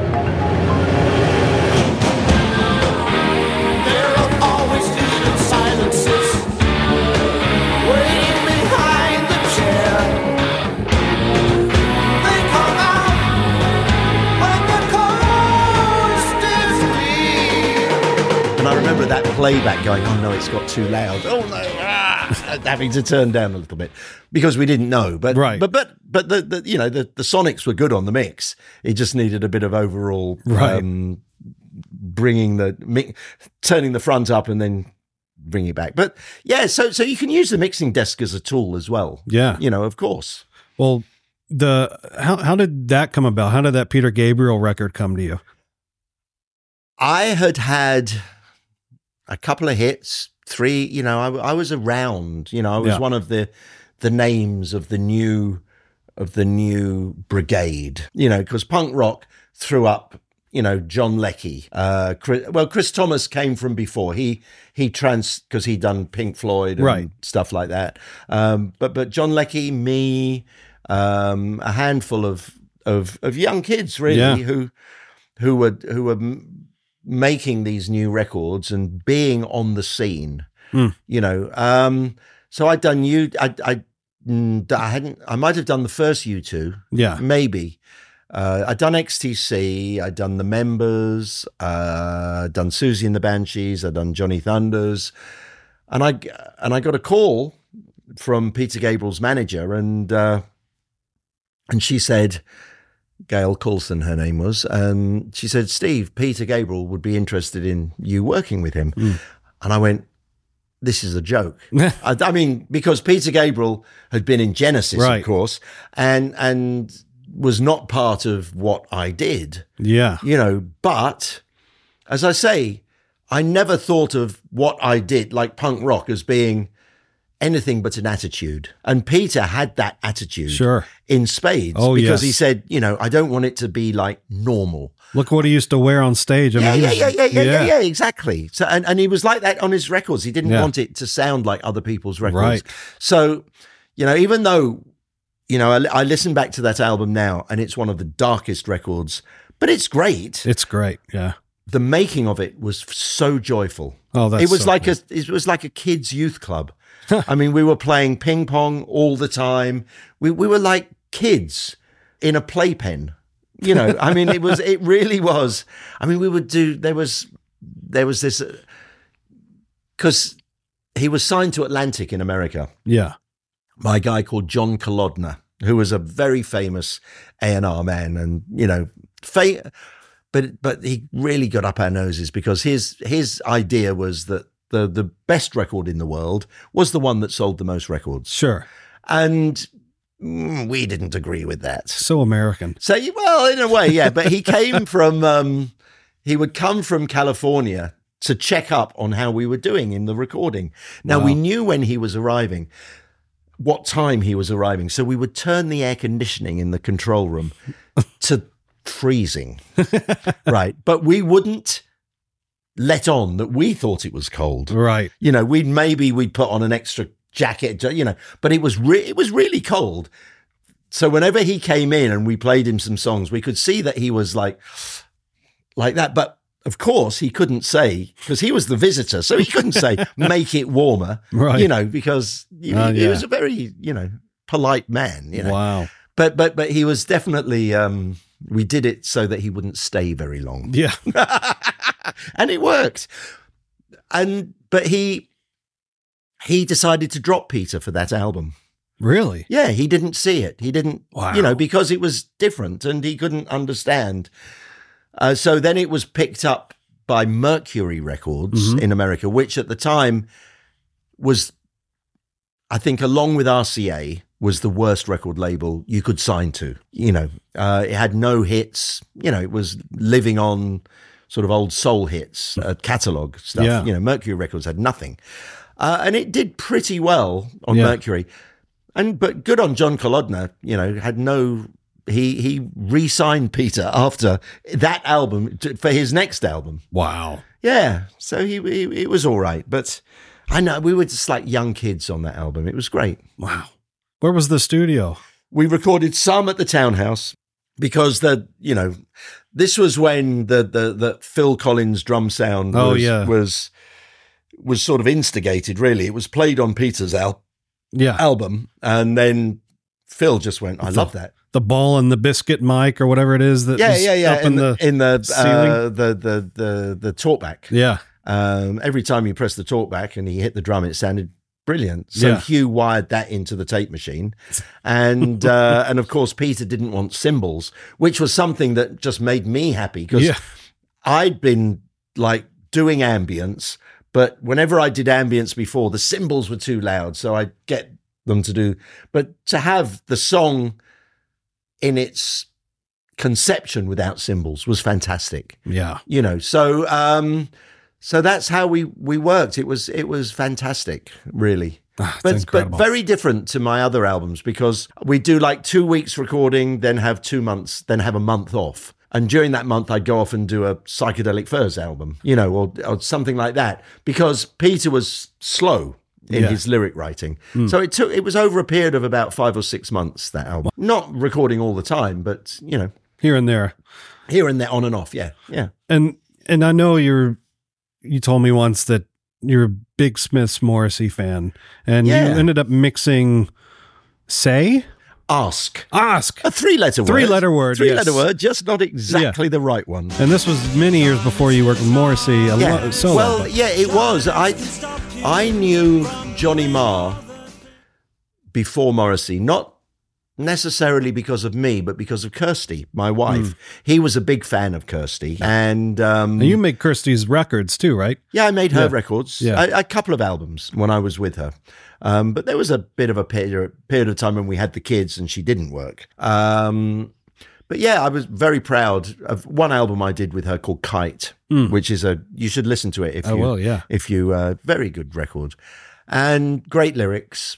S3: are always hidden silences waiting behind the chair. They come out when the coast is clear.
S2: And I remember that playback going, oh no, it's got too loud. Oh no, having to turn down a little bit because we didn't know. But the sonics were good on the mix. It just needed a bit of overall turning the front up and then bring it back. But yeah, so you can use the mixing desk as a tool as well.
S5: Yeah.
S2: Of course.
S5: Well, how did that come about? How did that Peter Gabriel record come to you?
S2: I had a couple of hits, 3, I was around, I was one of the names of the new brigade, because punk rock threw up, John Leckie. Chris Thomas came from before. He because he'd done Pink Floyd and stuff like that. But John Leckie, me, a handful of young kids really who were making these new records and being on the scene, so I'd done I might have done the first U2, maybe. I'd done XTC, I'd done the Members, I'd done Susie and the Banshees, I'd done Johnny Thunders, and I got a call from Peter Gabriel's manager, and she said, Gail Coulson, her name was, she said, Steve, Peter Gabriel would be interested in you working with him. And I went, this is a joke. I mean, because Peter Gabriel had been in Genesis, of course, and was not part of what I did. Yeah. But as I say, I never thought of what I did, like punk rock, as being anything but an attitude. And Peter had that attitude in spades. Because he said, I don't want it to be like normal.
S5: Look what he used to wear on stage.
S2: Yeah, exactly. So, and he was like that on his records. He didn't want it to sound like other people's records.
S5: Right.
S2: So, even though, I listen back to that album now and it's one of the darkest records, but it's great.
S5: It's great. Yeah.
S2: The making of it was so joyful.
S5: Oh, that's
S2: it was
S5: so
S2: like
S5: cool.
S2: it was like a kids' youth club. I mean, we were playing ping pong all the time. We were like kids in a playpen. I mean, it really was. I mean, we would do. There was this because he was signed to Atlantic in America.
S5: Yeah,
S2: by a guy called John Kolodner, who was a very famous A&R man, and but he really got up our noses because his idea was that the best record in the world was the one that sold the most records.
S5: Sure.
S2: And we didn't agree with that.
S5: So American.
S2: So, well, in a way, yeah. But he came from, he would come from California to check up on how we were doing in the recording. Now, we knew when he was arriving, what time he was arriving. So we would turn the air conditioning in the control room to freezing. Right. But we wouldn't let on that we thought it was cold.
S5: Right.
S2: We'd put on an extra jacket, but it was really cold. So whenever he came in and we played him some songs, we could see that he was like that. But of course he couldn't say, because he was the visitor, so he couldn't say, make it warmer,
S5: right.
S2: Because he was a very, polite man,
S5: Wow.
S2: But he was definitely, we did it so that he wouldn't stay very long.
S5: Yeah.
S2: And it worked. But he decided to drop Peter for that album.
S5: Really?
S2: Yeah, he didn't see it. He didn't,
S5: Wow.
S2: Because it was different and he couldn't understand. So then it was picked up by Mercury Records in America, which at the time was, I think, along with RCA, was the worst record label you could sign to. It had no hits. It was living on sort of old soul hits, catalog stuff.
S5: Yeah.
S2: Mercury Records had nothing. And it did pretty well on Mercury. But good on John Kolodner, had no... He re-signed Peter after that album for his next album.
S5: Wow.
S2: Yeah. So it was all right. But I know we were just like young kids on that album. It was great.
S5: Wow. Where was the studio?
S2: We recorded some at the Townhouse because this was when the Phil Collins drum sound was sort of instigated, really. It was played on Peter's album. And then Phil just went, I love that.
S5: The ball and the biscuit mic or whatever it is that up in the ceiling.
S2: The talkback.
S5: Yeah.
S2: Every time you press the talkback and he hit the drum, it sounded brilliant. So Hugh wired that into the tape machine. And of course, Peter didn't want cymbals, which was something that just made me happy because I'd been like doing ambience, but whenever I did ambience before, the cymbals were too loud, so I'd get them to do. But to have the song in its conception without cymbals was fantastic.
S5: Yeah.
S2: You know, so so that's how we worked. It was fantastic, really.
S5: It's
S2: But very different to my other albums, because we do like 2 weeks recording, then have 2 months, then have a month off. And during that month, I'd go off and do a Psychedelic Furs album, you know, or something like that, because Peter was slow in his lyric writing. So it was over a period of about 5 or 6 months, that album. Not recording all the time, but, you know,
S5: here and there,
S2: on and off. Yeah. Yeah.
S5: And I know you told me once that you're a big Smiths Morrissey fan, and you ended up mixing
S2: Ask.
S5: A
S2: three-letter word.
S5: Three-letter word,
S2: Three-letter
S5: yes.
S2: word, just not exactly the right one.
S5: And this was many years before you worked with Morrissey solo.
S2: Well, yeah, it was. I knew Johnny Marr before Morrissey, not necessarily because of me, but because of Kirsty, my wife. He was a big fan of Kirsty. And
S5: you made Kirsty's records too, right?
S2: yeah, I made her records.
S5: Yeah.
S2: A couple of albums when I was with her. But there was a bit of a period of time when we had the kids and she didn't work. But yeah, I was very proud of one album I did with her called Kite, which is you should listen to it if you very good record. And great lyrics,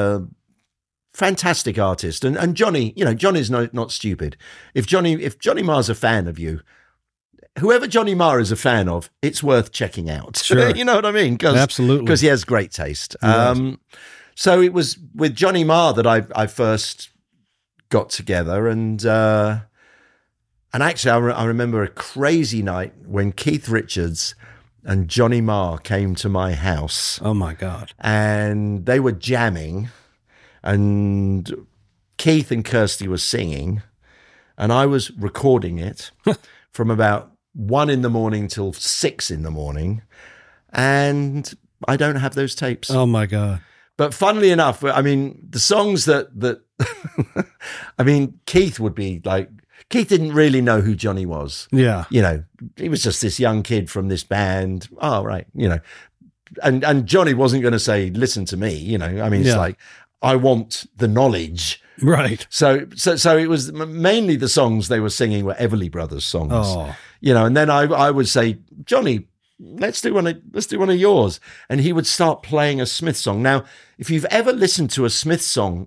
S2: fantastic artist. And Johnny, you know, Johnny's not stupid. If Johnny Marr's a fan of you, whoever Johnny Marr is a fan of, it's worth checking out.
S5: Sure.
S2: You know what I mean?
S5: Absolutely.
S2: Because he has great taste. So it was with Johnny Marr that I first got together, and actually I remember a crazy night when Keith Richards and Johnny Marr came to my house.
S5: Oh my God.
S2: And they were jamming, and Keith and Kirsty were singing, and I was recording it from about 1 a.m. till 6 a.m, and I don't have those tapes.
S5: Oh my God.
S2: But funnily enough, I mean, the songs that I mean, Keith didn't really know who Johnny was.
S5: Yeah.
S2: You know, he was just this young kid from this band. Oh, right. You know, and Johnny wasn't going to say, listen to me, you know, I mean, it's like, I want the knowledge.
S5: Right.
S2: So it was mainly the songs they were singing were Everly Brothers songs, you know, and then I would say, Johnny, let's do one of yours. And he would start playing a Smith song. Now, if you've ever listened to a Smith song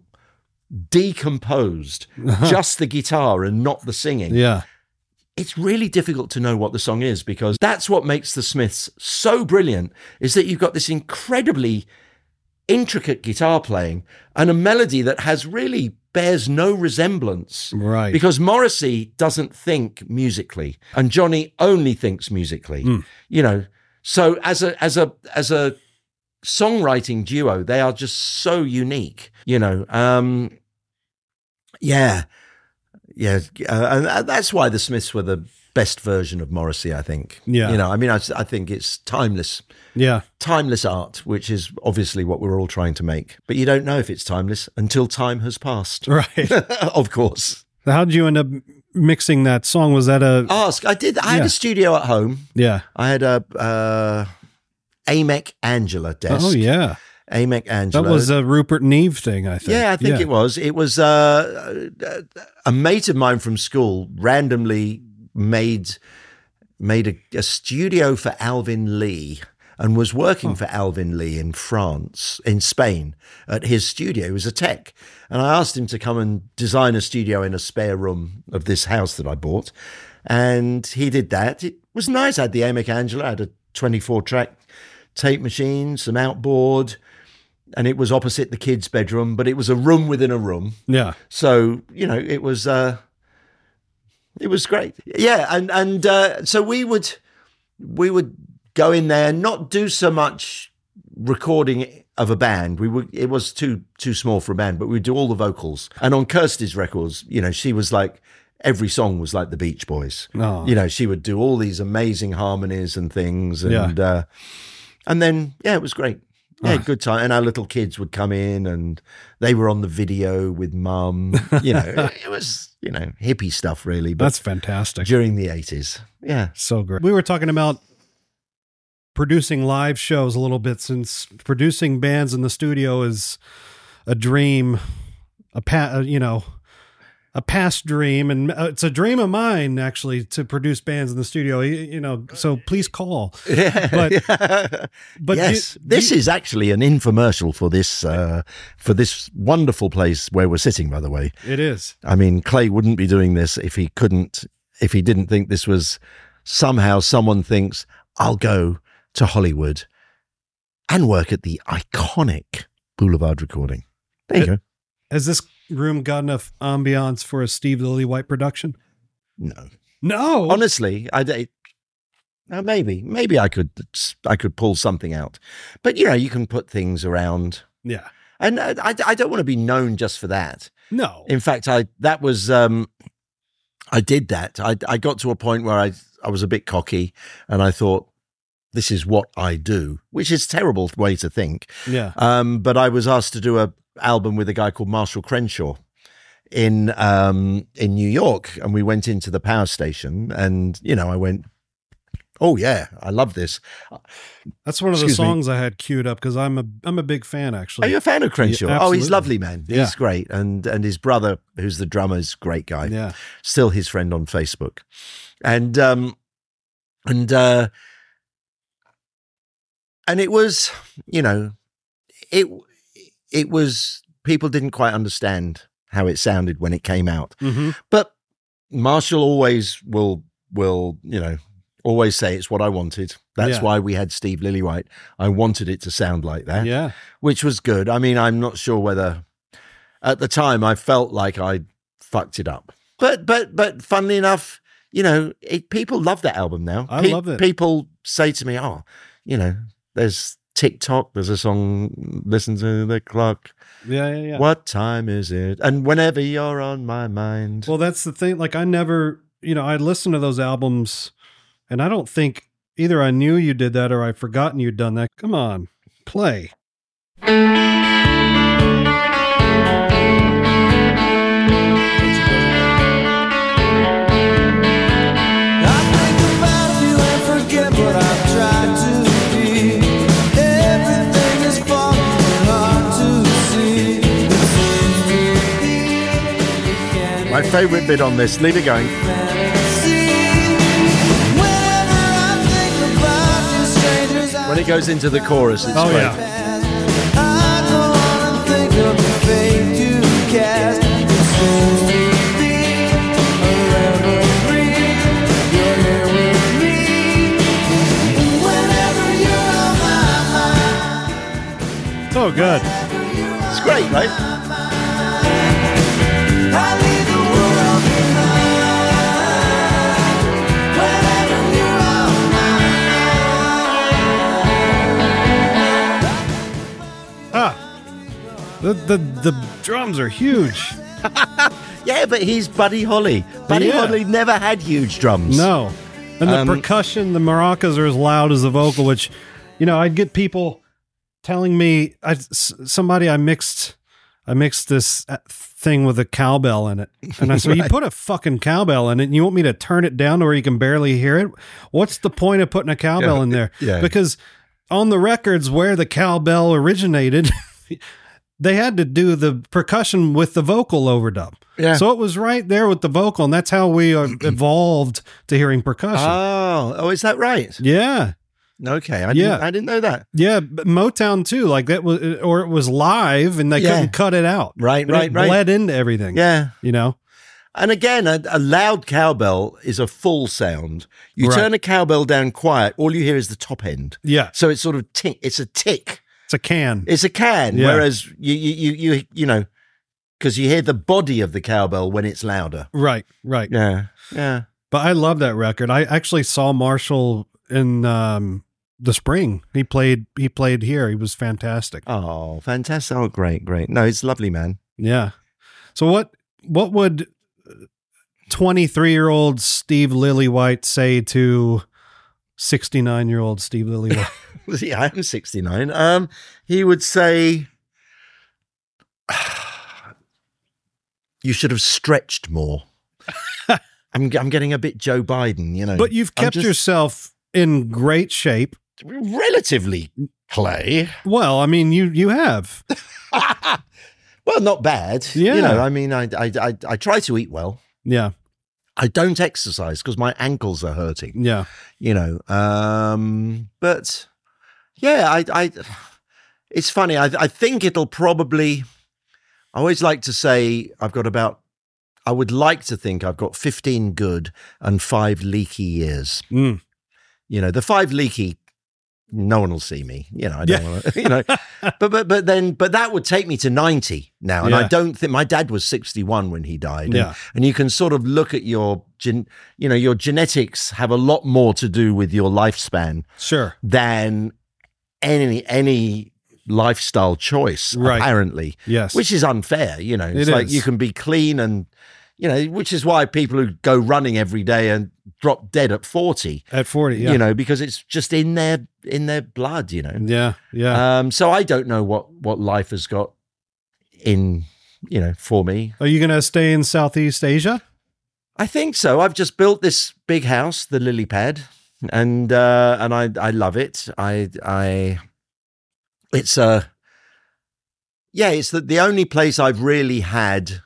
S2: decomposed, just the guitar and not the singing, it's really difficult to know what the song is, because that's what makes the Smiths so brilliant, is that you've got this incredibly intricate guitar playing and a melody that really bears no resemblance.
S5: Right.
S2: Because Morrissey doesn't think musically and Johnny only thinks musically. You know, so as a songwriting duo, they are just so unique, you know. And that's why the Smiths were the best version of Morrissey, I think.
S5: Yeah.
S2: You know, I mean, I think it's timeless.
S5: Yeah.
S2: Timeless art, which is obviously what we're all trying to make. But you don't know if it's timeless until time has passed.
S5: Right.
S2: Of course.
S5: How did you end up mixing that song? Was that
S2: Ask. I did. I had a studio at home.
S5: Yeah.
S2: I had a AMEC Angela desk.
S5: Oh, yeah.
S2: AMEC Angela.
S5: That was a Rupert Neve thing, I think.
S2: Yeah, I think it was. It was a mate of mine from school randomly made a studio for Alvin Lee and was working for Alvin Lee in Spain at his studio. He was a tech. And I asked him to come and design a studio in a spare room of this house that I bought. And he did that. It was nice. I had the AMEC Angela. I had a 24-track tape machine, some outboard, and it was opposite the kids' bedroom, but it was a room within a room.
S5: Yeah.
S2: So, you know, it was great. Yeah. And so we would go in there, not do so much recording of a band. It was too small for a band, but we'd do all the vocals. And on Kirsty's records, you know, she was like, every song was like the Beach Boys.
S5: Oh.
S2: You know, she would do all these amazing harmonies and things. And, and then, it was great. Yeah, good time. And our little kids would come in and they were on the video with mum. It was, hippie stuff really. But
S5: That's fantastic.
S2: during the 80s. Yeah.
S5: So great. We were talking about producing live shows a little bit, since producing bands in the studio is a dream, a past dream, and it's a dream of mine actually to produce bands in the studio. So please call.
S2: Yeah.
S5: But
S2: yes, this is actually an infomercial for this wonderful place where we're sitting, by the way.
S5: It is.
S2: I mean, Clay wouldn't be doing this if he didn't think this was somehow someone thinks, I'll go to Hollywood and work at the iconic Boulevard Recording. There you go.
S5: Has this room got enough ambiance for a Steve Lillywhite production?
S2: No. Honestly, maybe I could pull something out, but you can put things around.
S5: Yeah.
S2: And I don't want to be known just for that.
S5: No.
S2: In fact, I did that. I got to a point where I was a bit cocky and I thought, this is what I do, which is a terrible way to think.
S5: Yeah.
S2: But I was asked to do a album with a guy called Marshall Crenshaw in New York, and we went into the power station, and I went, oh yeah, I love this.
S5: That's one of the songs I had queued up because I'm a big fan, actually.
S2: Are you a fan of Crenshaw?
S5: Yeah,
S2: oh, he's
S5: absolutely.
S2: lovely, man.
S5: Yeah.
S2: He's great, and his brother, who's the drummer, is a great guy.
S5: Yeah.
S2: Still his friend on Facebook, and it was, it was, people didn't quite understand how it sounded when it came out.
S5: Mm-hmm.
S2: But Marshall always will, always say it's what I wanted. That's why we had Steve Lillywhite. I wanted it to sound like that.
S5: Yeah.
S2: Which was good. I mean, I'm not sure whether at the time I felt like I fucked it up. But funnily enough, people love that album now.
S5: I love it.
S2: People say to me, there's TikTok, there's a song, listen to the clock.
S5: Yeah.
S2: What time is it? And whenever you're on my mind.
S5: Well, that's the thing. Like, I never, I listened to those albums, and I don't think either I knew you did that or I'd forgotten you'd done that. Come on, play.
S2: My favorite bit on this, leave it going. When it goes into the chorus, it's great.
S5: Yeah. So good.
S2: It's great, right?
S5: The drums are huge.
S2: Yeah, but he's Buddy Holly. Buddy Holly never had huge drums.
S5: No. And the percussion, the maracas are as loud as the vocal, which, I'd get people telling me, I mixed this thing with a cowbell in it. And I said, You put a fucking cowbell in it and you want me to turn it down to where you can barely hear it? What's the point of putting a cowbell in there?
S2: Yeah.
S5: Because on the records where the cowbell originated, they had to do the percussion with the vocal overdub.
S2: Yeah.
S5: So it was right there with the vocal, and that's how we evolved to hearing percussion.
S2: Oh, is that right?
S5: Yeah.
S2: Okay, I didn't know that.
S5: Yeah, but Motown too, like that was, or it was live and they couldn't cut it out.
S2: Right.
S5: It bled into everything.
S2: Yeah.
S5: And
S2: again, a loud cowbell is a full sound. You turn a cowbell down quiet, all you hear is the top end.
S5: Yeah.
S2: So it's sort of it's a tick.
S5: It's a can.
S2: It's a can.
S5: Yeah.
S2: Whereas you because you hear the body of the cowbell when it's louder.
S5: Right.
S2: Yeah.
S5: But I love that record. I actually saw Marshall in the spring. He played here. He was fantastic.
S2: Oh, fantastic. Oh, great. No, it's lovely, man.
S5: Yeah. So what would 23-year-old Steve Lillywhite say to 69-year-old Steve Lillywhite?
S2: yeah, I am 69. He would say, you should have stretched more. I'm getting a bit Joe Biden, you know.
S5: But you've kept yourself in great shape.
S2: Relatively, Clay.
S5: Well, I mean, you have.
S2: Well, not bad.
S5: Yeah.
S2: You know, I mean, I try to eat well.
S5: Yeah.
S2: I don't exercise because my ankles are hurting.
S5: Yeah.
S2: You know, but yeah, it's funny. I think it'll probably, I always like to say I would like to think I've got 15 good and 5 leaky years.
S5: Mm.
S2: You know, the 5 leaky, no one will see me. You know, I don't want to, you know, but that would take me to 90 now. And I don't think, my dad was 61 when he died.
S5: Yeah.
S2: And you can sort of look at your genetics have a lot more to do with your lifespan
S5: Sure.
S2: than any lifestyle choice,
S5: Right.
S2: apparently.
S5: Yes.
S2: Which is unfair, you know. It's
S5: It
S2: like
S5: is.
S2: you can be clean and, you know, which is why people who go running every day and drop dead at 40,
S5: At 40, yeah.
S2: you know, because it's just in their blood, you know.
S5: Yeah. Yeah.
S2: So I don't know what life has got in, you know, for me.
S5: Are you going to stay in Southeast Asia?
S2: I think so. I've just built this big house, the lily pad, and I love it. It's the only place I've really had.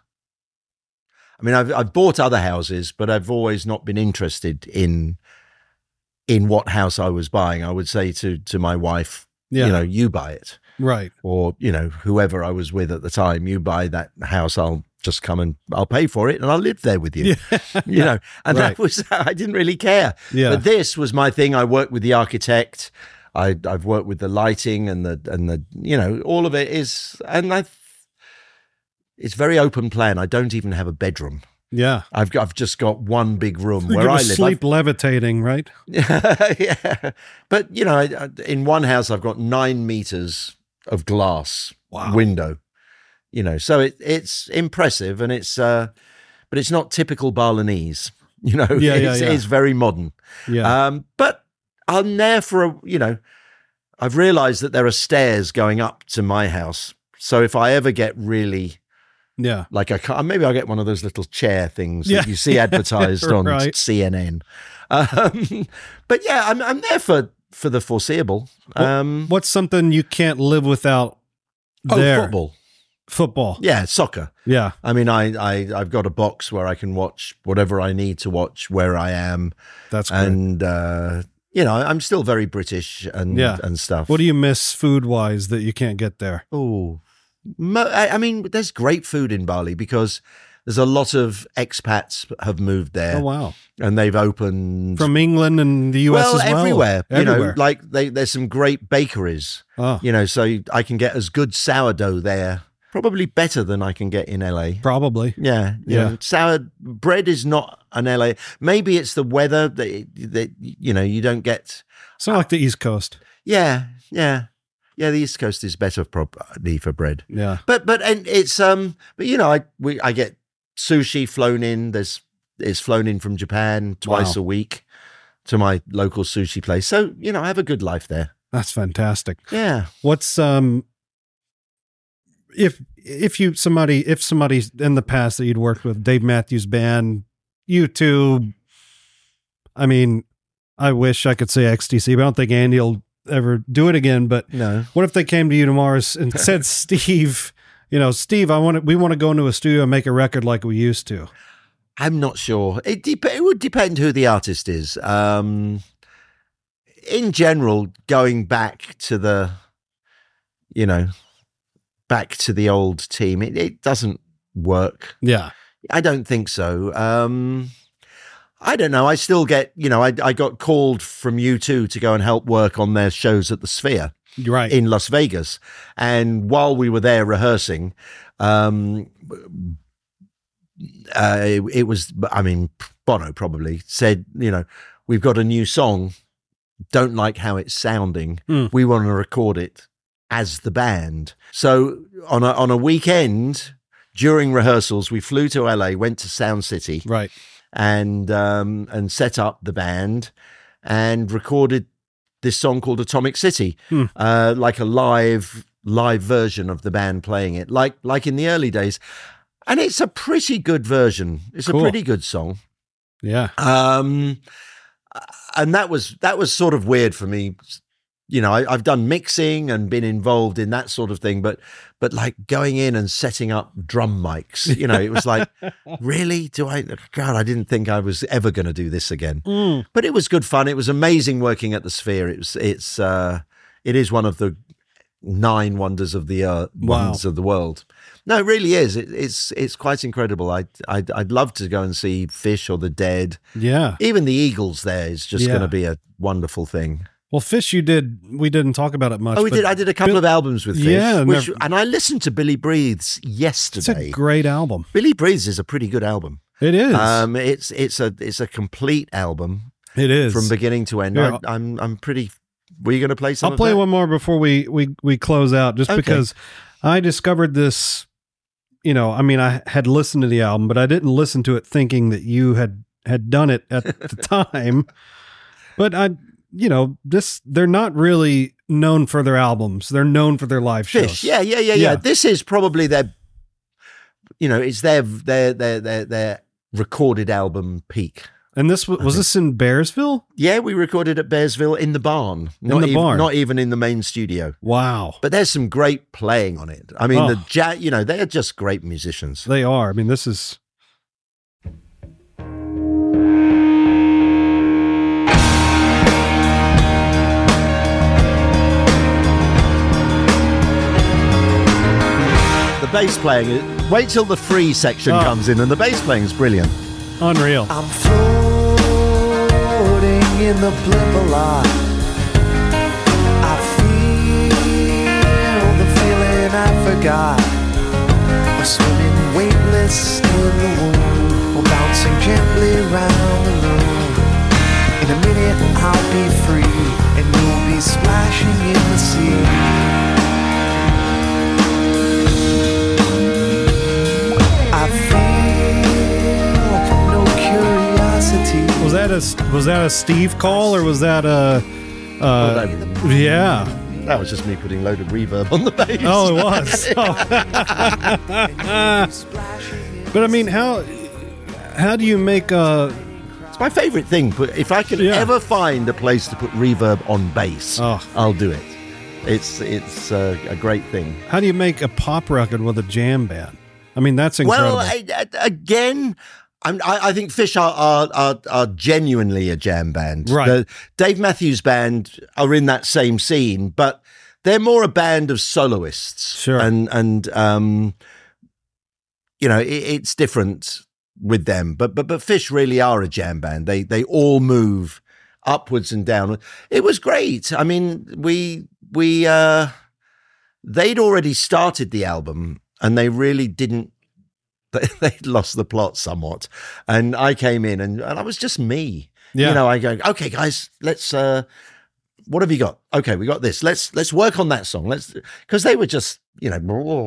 S2: I mean, I've bought other houses, but I've always not been interested in what house I was buying. I would say to my wife,
S5: Yeah.
S2: you know, you buy it,
S5: Right.
S2: or you know, whoever I was with at the time, you buy that house. I'll just come and I'll pay for it, and I'll live there with you. You know, and
S5: Right.
S2: that was I didn't really care.
S5: Yeah.
S2: But this was my thing. I worked with the architect. I've worked with the lighting and the you know, all of it is, and it's very open plan. I don't even have a bedroom.
S5: Yeah.
S2: I've just got one big room
S5: You're
S2: where
S5: gonna
S2: I live.
S5: sleep levitating, right?
S2: Yeah, but you know, in one house I've got 9 meters of glass window. You know, so it's impressive, and it's but it's not typical Balinese. You know,
S5: Yeah,
S2: it's very modern.
S5: Yeah.
S2: But I'm there for I've realized that there are stairs going up to my house. So if I ever get really
S5: yeah.
S2: like maybe I'll get one of those little chair things
S5: Yeah.
S2: that you see advertised on
S5: Right.
S2: CNN. But yeah, I'm there for the foreseeable.
S5: What's something you can't live without there?
S2: Football.
S5: Football.
S2: Yeah, soccer.
S5: Yeah.
S2: I mean, I've got a box where I can watch whatever I need to watch where I am.
S5: That's great.
S2: And, you know, I'm still very British and stuff.
S5: What do you miss food-wise that you can't get there?
S2: Oh, I mean, there's great food in Bali because there's a lot of expats have moved there.
S5: Oh, wow.
S2: And they've opened
S5: From England and the US as well?
S2: everywhere. You know,
S5: Everywhere.
S2: like there's some great bakeries.
S5: Oh,
S2: You know, so I can get as good sourdough there, probably better than I can get in LA.
S5: probably.
S2: Yeah, you
S5: Yeah.
S2: know, sour bread is not an LA. Maybe it's the weather that you know you don't get.
S5: It's not like the East Coast.
S2: Yeah. The East Coast is better probably for bread.
S5: Yeah.
S2: But and it's but you know I get sushi flown in. It's flown in from Japan twice
S5: Wow.
S2: a week to my local sushi place. So you know I have a good life there.
S5: That's fantastic.
S2: Yeah.
S5: What's if somebody in the past that you'd worked with, Dave Matthews Band, YouTube, I mean, I wish I could say XTC, but I don't think Andy will ever do it again. But
S2: No.
S5: what if they came to you tomorrow and said, Steve, Steve, we want to go into a studio and make a record like we used to?
S2: I'm not sure. It would depend who the artist is. In general, going back to the old team, it doesn't work.
S5: Yeah.
S2: I don't think so. I don't know. I still get, I got called from U2 to go and help work on their shows at the Sphere.
S5: You're right.
S2: In Las Vegas. And while we were there rehearsing, it was, Bono probably said, we've got a new song. Don't like how it's sounding. We want to record it as the band. So on a weekend during rehearsals, we flew to LA, went to Sound City,
S5: right.
S2: and set up the band and recorded this song called Atomic City, like a live version of the band playing it, like in the early days. And it's a pretty good version. It's
S5: Cool.
S2: a pretty good song.
S5: Yeah.
S2: And that was sort of weird for me. You know, I've done mixing and been involved in that sort of thing, but like going in and setting up drum mics, you know, it was like, really? God, I didn't think I was ever going to do this again. But it was good fun. It was amazing working at the Sphere. It is one of the 9 wonders of the wonders of the world. No, it really is. It's quite incredible. I'd love to go and see Fish or the Dead.
S5: Yeah.
S2: Even the Eagles there is just
S5: Yeah.
S2: going to be a wonderful thing.
S5: Well, Fish, we didn't talk about it much.
S2: Oh, we
S5: but
S2: did. I did a couple of albums with Fish.
S5: Yeah,
S2: and I listened to Billy Breathes
S5: It's
S2: yesterday.
S5: a great album.
S2: Billy Breathes is a pretty good album.
S5: It is.
S2: It's a complete album
S5: it is.
S2: from beginning to end.
S5: Yeah.
S2: I'm pretty. Were you going to play some?
S5: I'll play
S2: of that?
S5: one more before we close out, just
S2: Okay.
S5: because I discovered this. You know, I mean, I had listened to the album, but I didn't listen to it thinking that you had done it at the time. But they're not really known for their albums. They're known for their live shows.
S2: Fish. Yeah. This is probably their. You know, it's their recorded album peak.
S5: And this was this in Bearsville?
S2: Yeah, we recorded at Bearsville in the barn.
S5: Barn.
S2: Not even in the main studio.
S5: Wow.
S2: But there's some great playing on it. I mean,
S5: Oh.
S2: they're just great musicians.
S5: They are. I mean, this is.
S2: The bass playing, wait till the free section
S5: Oh.
S2: comes in, and the bass playing is brilliant.
S5: Unreal.
S3: I'm floating in the blimp a lot. I feel the feeling I forgot. We're swimming weightless in the womb, or bouncing gently round the room. In a minute I'll be free, and you'll be splashing in the sea. I feel no curiosity.
S5: Was that a Steve call, or was that a? Yeah.
S2: That was just me putting a load of reverb on the bass.
S5: Oh, it was. But I mean, how do you make a?
S2: It's my favorite thing. But if I can
S5: Yeah.
S2: ever find a place to put reverb on bass,
S5: Oh.
S2: I'll do it. It's a great thing.
S5: How do you make a pop record with a jam band? I mean, that's incredible.
S2: Well, again, I think Fish are genuinely a jam band.
S5: Right.
S2: The Dave Matthews Band are in that same scene, but they're more a band of soloists.
S5: Sure.
S2: And it's different with them. But Fish really are a jam band. They all move upwards and down. It was great. I mean, they'd already started the album, and they really didn't. They'd lost the plot somewhat, and I came in, and I was just me.
S5: Yeah.
S2: You know, I go, okay, guys, let's. What have you got? Okay, we got this. Let's work on that song. Because they were just,
S5: Yeah.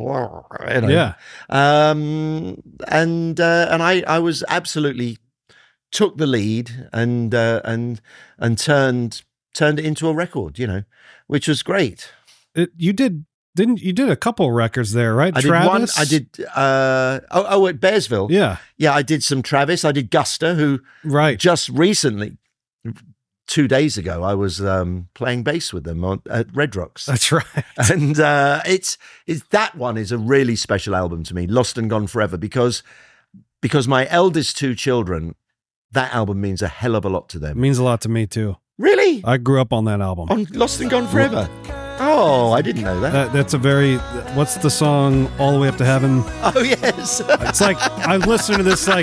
S2: And I was absolutely took the lead and turned it into a record. You know, which was great.
S5: You did a couple records there, right?
S2: I
S5: Travis?
S2: did one. I did. At Bearsville.
S5: Yeah.
S2: Yeah, I did some Travis. I did Guster, who
S5: Right.
S2: just recently, 2 days ago, I was playing bass with them at Red Rocks.
S5: That's right.
S2: And it's that one is a really special album to me, Lost and Gone Forever, because my eldest 2 children, that album means a hell of a lot to
S5: It
S2: them.
S5: means a lot to me too.
S2: Really?
S5: I grew up on that album.
S2: On Lost and Gone Forever? Oh, I didn't know that.
S5: That's a very. What's the song? All the Way Up to Heaven.
S2: Oh, yes.
S5: It's like I listen to this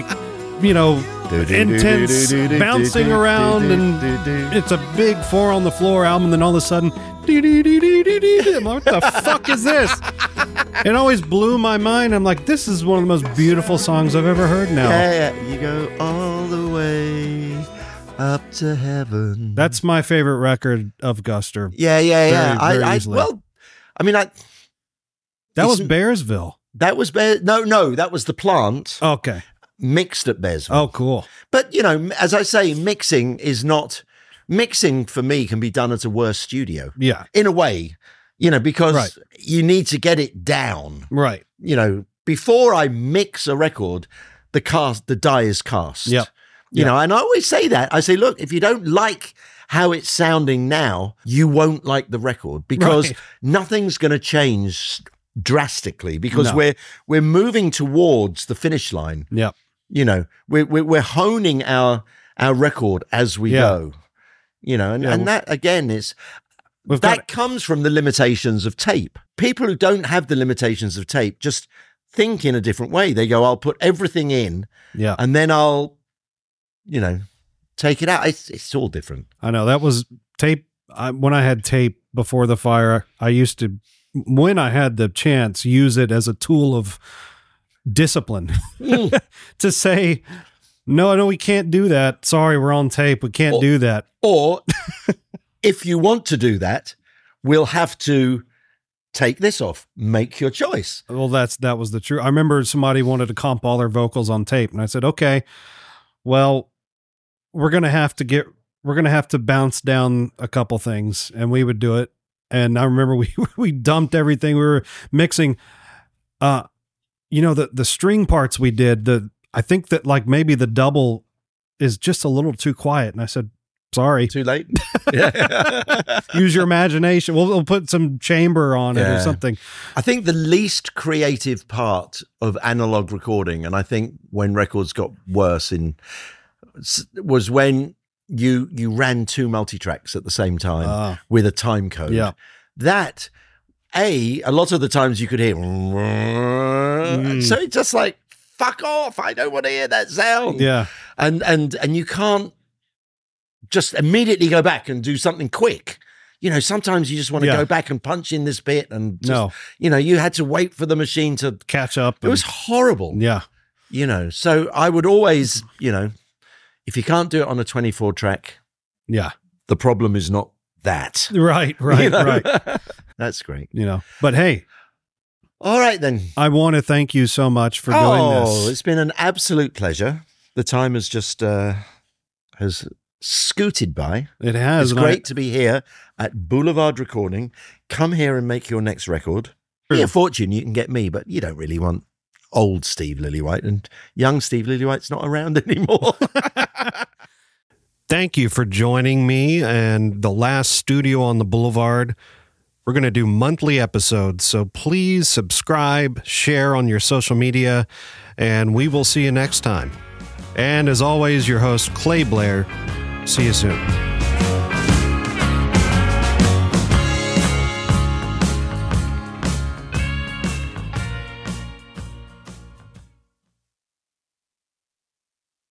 S5: intense bouncing around, and it's a big 4 on the floor album. Then all of a sudden, I'm like, what the fuck is this? It always blew my mind. I'm like, this is one of the most beautiful songs I've ever heard. Now
S2: Yeah, you go all the way up to heaven.
S5: that's my favorite record of Guster.
S2: Yeah.
S5: Very easily.
S2: That
S5: Was Bearsville.
S2: that was that was the Plant
S5: Okay.
S2: mixed at Bearsville.
S5: Oh, cool.
S2: But as I say, mixing is not mixing for me can be done at a worse studio
S5: Yeah.
S2: in a way, because
S5: Right.
S2: you need to get it down.
S5: Right.
S2: Before I mix a record, the die is cast.
S5: Yep.
S2: And I always say that. I say, look, if you don't like how it's sounding now, you won't like the record because
S5: Right.
S2: nothing's going to change drastically because
S5: No.
S2: we're moving towards the finish line.
S5: Yep.
S2: We're honing our record as we
S5: Yeah.
S2: go. And that again is that comes from the limitations of tape. People who don't have the limitations of tape just think in a different way. They go, I'll put everything in
S5: Yeah.
S2: and then I'll, take it out. It's all different.
S5: I know that was tape. When I had tape before the fire, I used to, when I had the chance, use it as a tool of discipline to say, no, we can't do that. Sorry, we're on tape. We can't do that.
S2: Or if you want to do that, we'll have to take this off. Make your choice.
S5: Well, that was the truth. I remember somebody wanted to comp all their vocals on tape, and I said, okay, well, we're gonna have to bounce down a couple things, and we would do it. And I remember we dumped everything. We were mixing, the string parts we did. I think that like maybe the double is just a little too quiet, and I said, sorry,
S2: Too late.
S5: use your imagination. We'll put some chamber on it or
S2: Yeah.
S5: something.
S2: I think the least creative part of analog recording, and I think when records got worse was when you ran two multi-tracks at the same time with a time code.
S5: Yeah.
S2: That, a lot of the times you could hear, so it's just like, fuck off, I don't want to hear that sound.
S5: Yeah.
S2: And you can't just immediately go back and do something quick. Sometimes you just want to
S5: Yeah.
S2: go back and punch in this bit and just,
S5: No.
S2: you had to wait for the machine to
S5: Catch up.
S2: it was horrible.
S5: Yeah.
S2: So I would always, if you can't do it on a 24 track,
S5: Yeah.
S2: the problem is not that.
S5: Right.
S2: You know?
S5: Right.
S2: That's great.
S5: But hey,
S2: All right then.
S5: I want to thank you so much for doing this.
S2: It's been an absolute pleasure. The time has just has scooted by.
S5: It has.
S2: It's
S5: and
S2: great to be here at Boulevard Recording. Come here and make your next record. Be a fortune, you can get me, but you don't really want old Steve Lillywhite, and young Steve Lillywhite's not around anymore.
S1: Thank you for joining me and the last studio on the Boulevard. We're going to do monthly episodes, so please subscribe, share on your social media, and we will see you next time. And as always, your host, Clay Blair. See you soon.